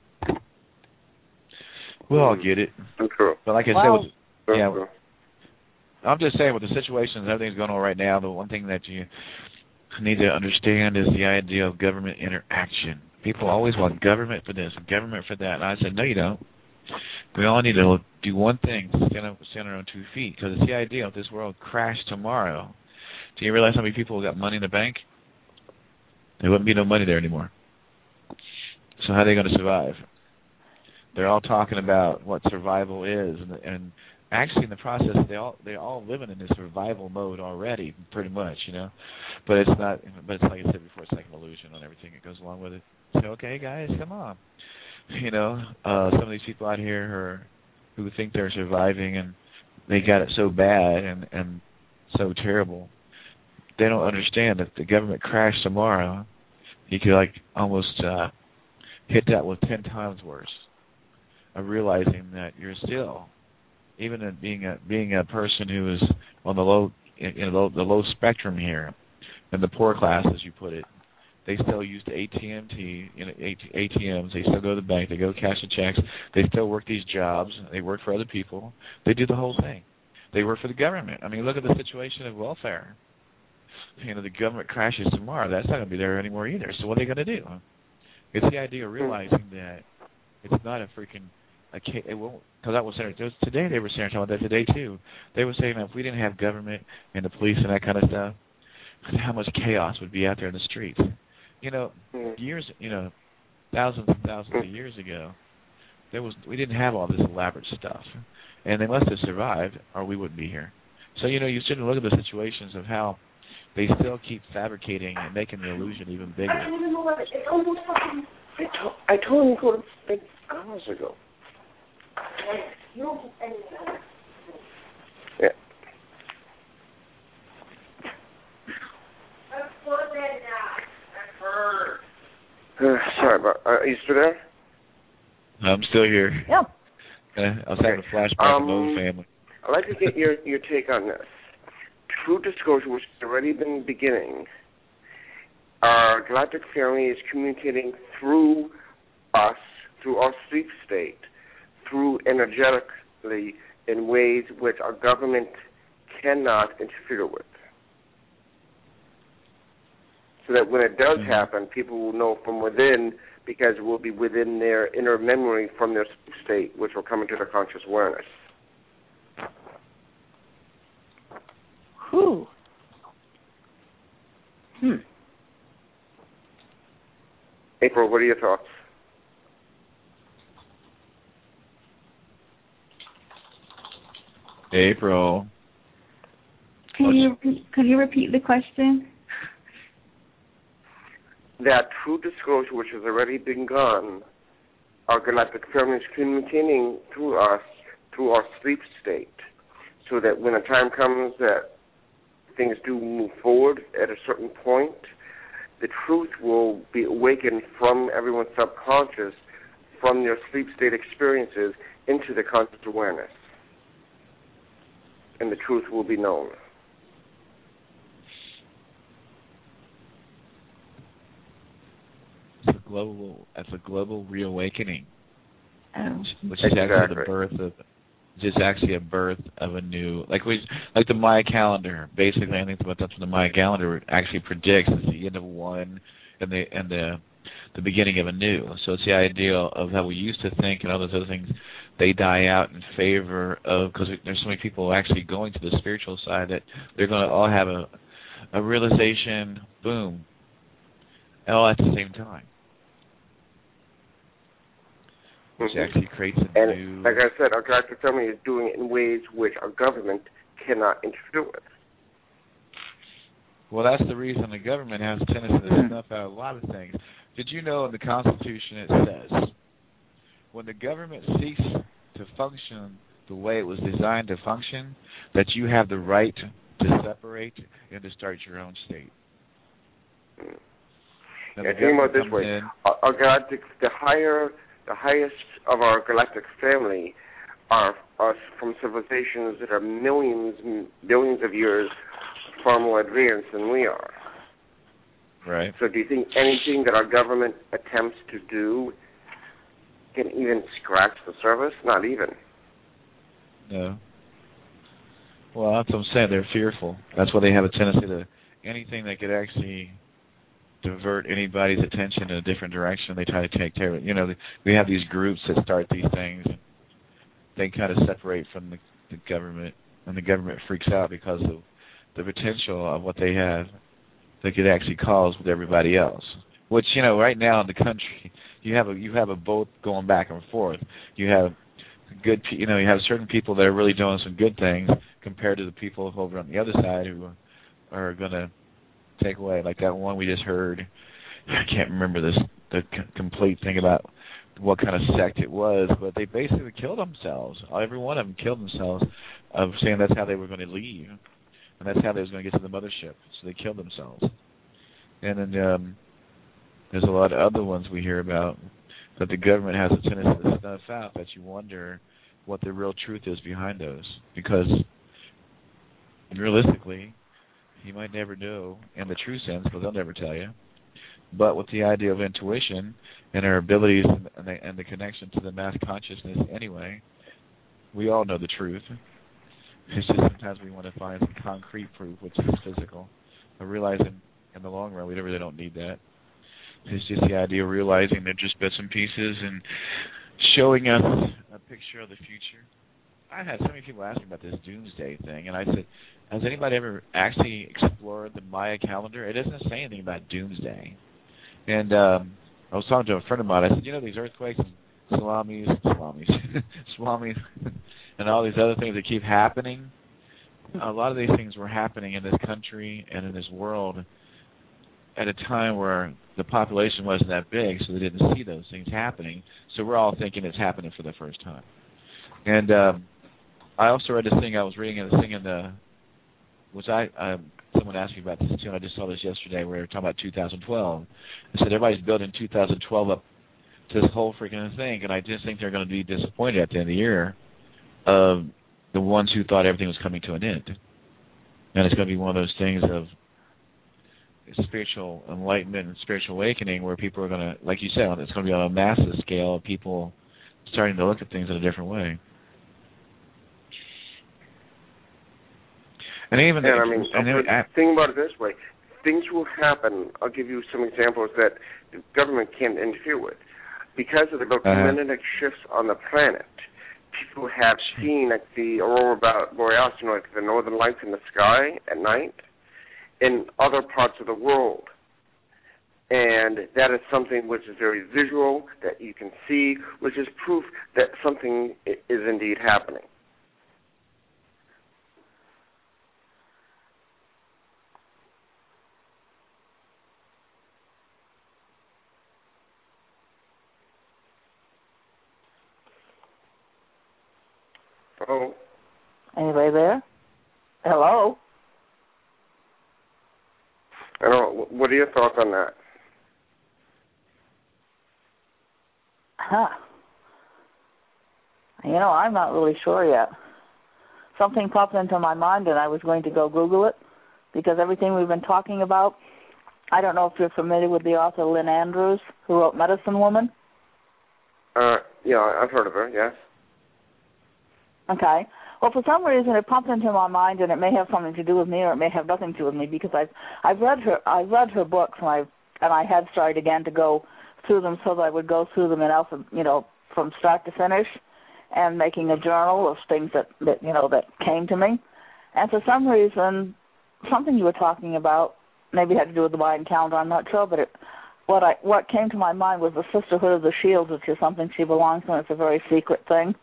We'll all get it. True. But like I said, I'm just saying with the situation and everything's going on right now, the one thing that you need to understand is the idea of government interaction. People always want government for this and government for that. And I said, no, you don't. We all need to do one thing, stand on our own 2 feet, because it's the idea if this world crashed tomorrow. Do you realize how many people got money in the bank? There wouldn't be no money there anymore. So how are they going to survive? They're all talking about what survival is, and actually in the process they're all living in this survival mode already, pretty much, But it's not. But it's like I said before, it's like an illusion on everything that goes along with it. So okay, guys, come on. Some of these people out here who think they're surviving and they got it so bad and so terrible, they don't understand that if the government crashed tomorrow, you could almost hit that with 10 times worse. Of realizing that you're still, even in being a person who is on the low spectrum here, and the poor class, as you put it, they still use the ATMs. They still go to the bank. They go cash the checks. They still work these jobs. They work for other people. They do the whole thing. They work for the government. I mean, look at the situation of welfare. The government crashes tomorrow. That's not going to be there anymore either. So what are they going to do? It's the idea of realizing that it's not a freaking... It won't, because that was today. They were saying about that today too. They were saying that if we didn't have government and the police and that kind of stuff, how much chaos would be out there in the streets. Years, thousands and thousands of years ago, we didn't have all this elaborate stuff, and they must have survived, or we wouldn't be here. So you sit and look at the situations of how they still keep fabricating and making the illusion even bigger. I don't even know what it is. It's almost fucking... I told him to go to bed hours ago. You don't get any of that. Yeah. Sorry about. Are you still there? I'm still here. Yeah. I was having a flashback of my own family. I'd like to get your take on this. True disclosure, which has already been beginning. Our galactic family is communicating through us, through our sleep state, through energetically in ways which our government cannot interfere with. So that when it does happen, people will know from within, because it will be within their inner memory from their sleep state, which will come into their conscious awareness. Whew. April, what are your thoughts? April. Can you repeat the question? That true disclosure, which has already begun, our galactic family is communicating through us, through our sleep state, so that when a time comes that things do move forward at a certain point, the truth will be awakened from everyone's subconscious, from their sleep state experiences, into the conscious awareness. And the truth will be known. It's a global reawakening, which is Exactly. actually the birth of, just actually a birth of a new, like the Maya calendar. Basically, I think that's what the Maya calendar actually predicts is the end of one and the beginning of a new. So it's the idea of how we used to think and all those other things. They die out in favor of, because there's so many people actually going to the spiritual side that they're going to all have a realization, boom, all at the same time. Which actually creates a new... Like I said, our galactic family is doing it in ways which our government cannot interfere with. Well, that's the reason the government has a tendency to snuff out a lot of things. Did you know in the Constitution it says, when the government ceases to function the way it was designed to function, that you have the right to separate and to start your own state. Think about it this way. Our galactic, the highest of our galactic family are us from civilizations that are millions, billions of years far more advanced than we are. Right. So do you think anything that our government attempts to do can even scratch the surface? Not even. No. Well, that's what I'm saying. They're fearful. That's why they have a tendency to anything that could actually divert anybody's attention in a different direction, they try to take care of it. You know, we have these groups that start these things. They kind of separate from the government, and the government freaks out because of the potential of what they have that could actually cause with everybody else. Which, you know, right now in the country, you have a both going back and forth. You have you have certain people that are really doing some good things compared to the people over on the other side who are going to take away, like that one we just heard. I can't remember the complete thing about what kind of sect it was, but they basically killed themselves. Every one of them killed themselves, of saying that's how they were going to leave, and that's how they was going to get to the mothership. So they killed themselves. And then there's a lot of other ones we hear about that the government has a tendency to snuff out, that you wonder what the real truth is behind those, because realistically, you might never know in the true sense, because they'll never tell you. But with the idea of intuition and our abilities and the connection to the mass consciousness anyway, we all know the truth. It's just sometimes we want to find some concrete proof, which is physical. But realizing in the long run we really don't need that. It's just the idea of realizing they're just bits and pieces and showing us a picture of the future. I've had so many people ask me about this doomsday thing, and I said, has anybody ever actually explored the Maya calendar? It doesn't say anything about doomsday. And I was talking to a friend of mine. I said, you know, these earthquakes and tsunamis, and all these other things that keep happening, a lot of these things were happening in this country and in this world at a time where the population wasn't that big, so they didn't see those things happening. So we're all thinking it's happening for the first time. And I also read this thing. I was reading this thing in the, which someone asked me about this too, and I just saw this yesterday where they were talking about 2012. They said everybody's building 2012 up to this whole freaking thing, and I just think they're going to be disappointed at the end of the year of the ones who thought everything was coming to an end. And it's going to be one of those things of spiritual enlightenment and spiritual awakening where people are going to, like you said, it's going to be on a massive scale of people starting to look at things in a different way. And even think about it this way. Things will happen. I'll give you some examples that the government can't interfere with. Because of the magnetic shifts on the planet, people have seen like the aurora borealis, like the northern lights in the sky at night, in other parts of the world. And that is something which is very visual, that you can see, which is proof that something is indeed happening. Oh. Anybody there? Hello? I don't know. What are your thoughts on that? I'm not really sure yet. Something popped into my mind and I was going to go Google it because everything we've been talking about, I don't know if you're familiar with the author Lynn Andrews, who wrote Medicine Woman. Yeah, I've heard of her, yes. Okay. Well, for some reason it popped into my mind, and it may have something to do with me, or it may have nothing to do with me, because I've read her books, and I had started again to go through them, so that I would go through them in from start to finish, and making a journal of things that came to me. And for some reason, something you were talking about maybe had to do with the Mayan calendar. I'm not sure, but what came to my mind was the Sisterhood of the Shields, which is something she belongs to, and it's a very secret thing.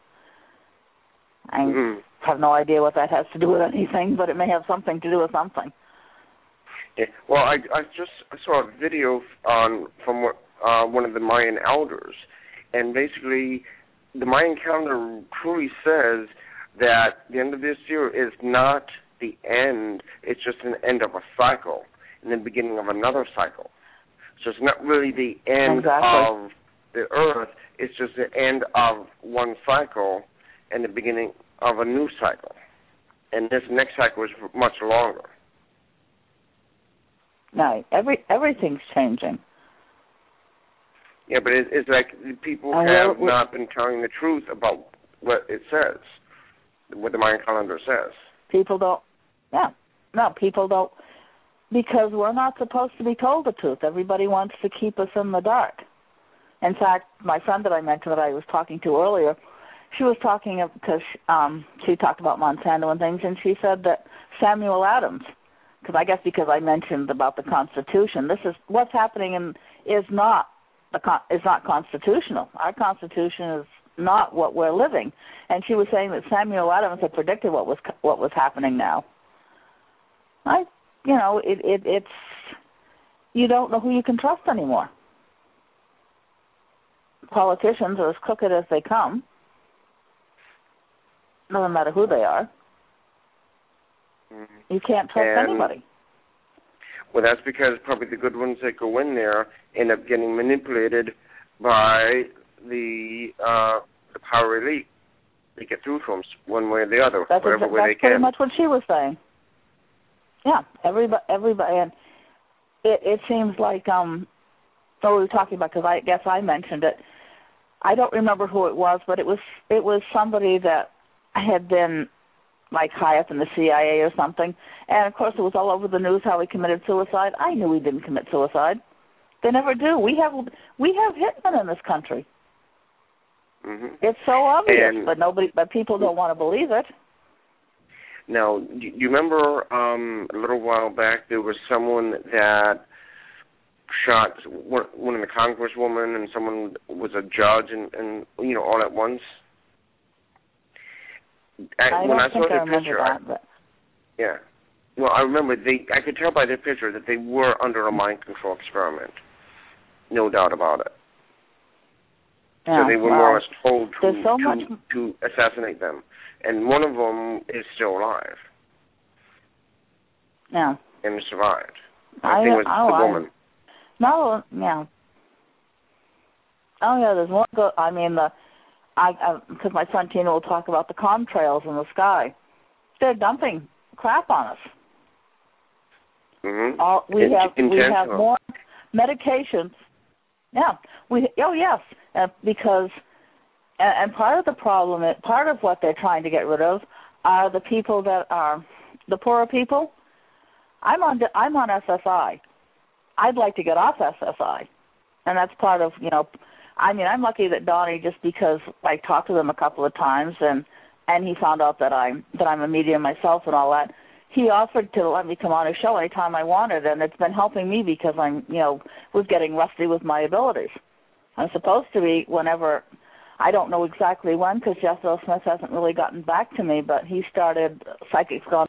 I have no idea what that has to do with anything, but it may have something to do with something. Yeah. Well, I saw a video from one of the Mayan elders, and basically the Mayan calendar truly says that the end of this year is not the end, it's just an end of a cycle and the beginning of another cycle. So it's not really the end of the earth, it's just the end of one cycle and the beginning of a new cycle. And this next cycle is much longer. No, everything's changing. Yeah, but it's like people have not been telling the truth about what it says, what the Mayan calendar says. People don't, people don't, because we're not supposed to be told the truth. Everybody wants to keep us in the dark. In fact, my friend that I mentioned that I was talking to earlier, she was talking because she talked about Monsanto and things, and she said that Samuel Adams, because I mentioned about the Constitution, this is what's happening is not constitutional. Our Constitution is not what we're living. And she was saying that Samuel Adams had predicted what was happening now. It's you don't know who you can trust anymore. Politicians are as crooked as they come. Doesn't matter who they are. You can't trust anybody. Well, that's because probably the good ones that go in there end up getting manipulated by the power elite. They get through to them one way or the other, whatever way they can. That's pretty much what she was saying. Yeah, everybody, and it seems like what we were talking about, because I guess I mentioned it. I don't remember who it was, but it was somebody that had been like high up in the CIA or something, and of course it was all over the news how he committed suicide. I knew he didn't commit suicide. They never do. We have hitmen in this country. Mm-hmm. It's so obvious, but people don't want to believe it. Now, do you remember a little while back there was someone that shot one of the congresswoman and someone was a judge and all at once? I don't think I remember that. Yeah. Well, I remember I could tell by their picture that they were under a mind control experiment. No doubt about it. Yeah, so they were more or less told to assassinate them. And one of them is still alive. Yeah. And survived. I think it was the woman. No, yeah. Oh, yeah, there's more. Because my son Tina will talk about the contrails in the sky. They're dumping crap on us. Mm-hmm. We have more medications. Yeah. Because part of the problem, part of what they're trying to get rid of are the people that are the poorer people. I'm on SSI. I'd like to get off SSI, and that's part of I'm lucky that Donnie, just because I talked to them a couple of times, and he found out that I'm a medium myself and all that. He offered to let me come on his show anytime I wanted, and it's been helping me because I'm was getting rusty with my abilities. I'm supposed to be whenever. I don't know exactly when because Jethro Smith hasn't really gotten back to me, but he started Psychics Gone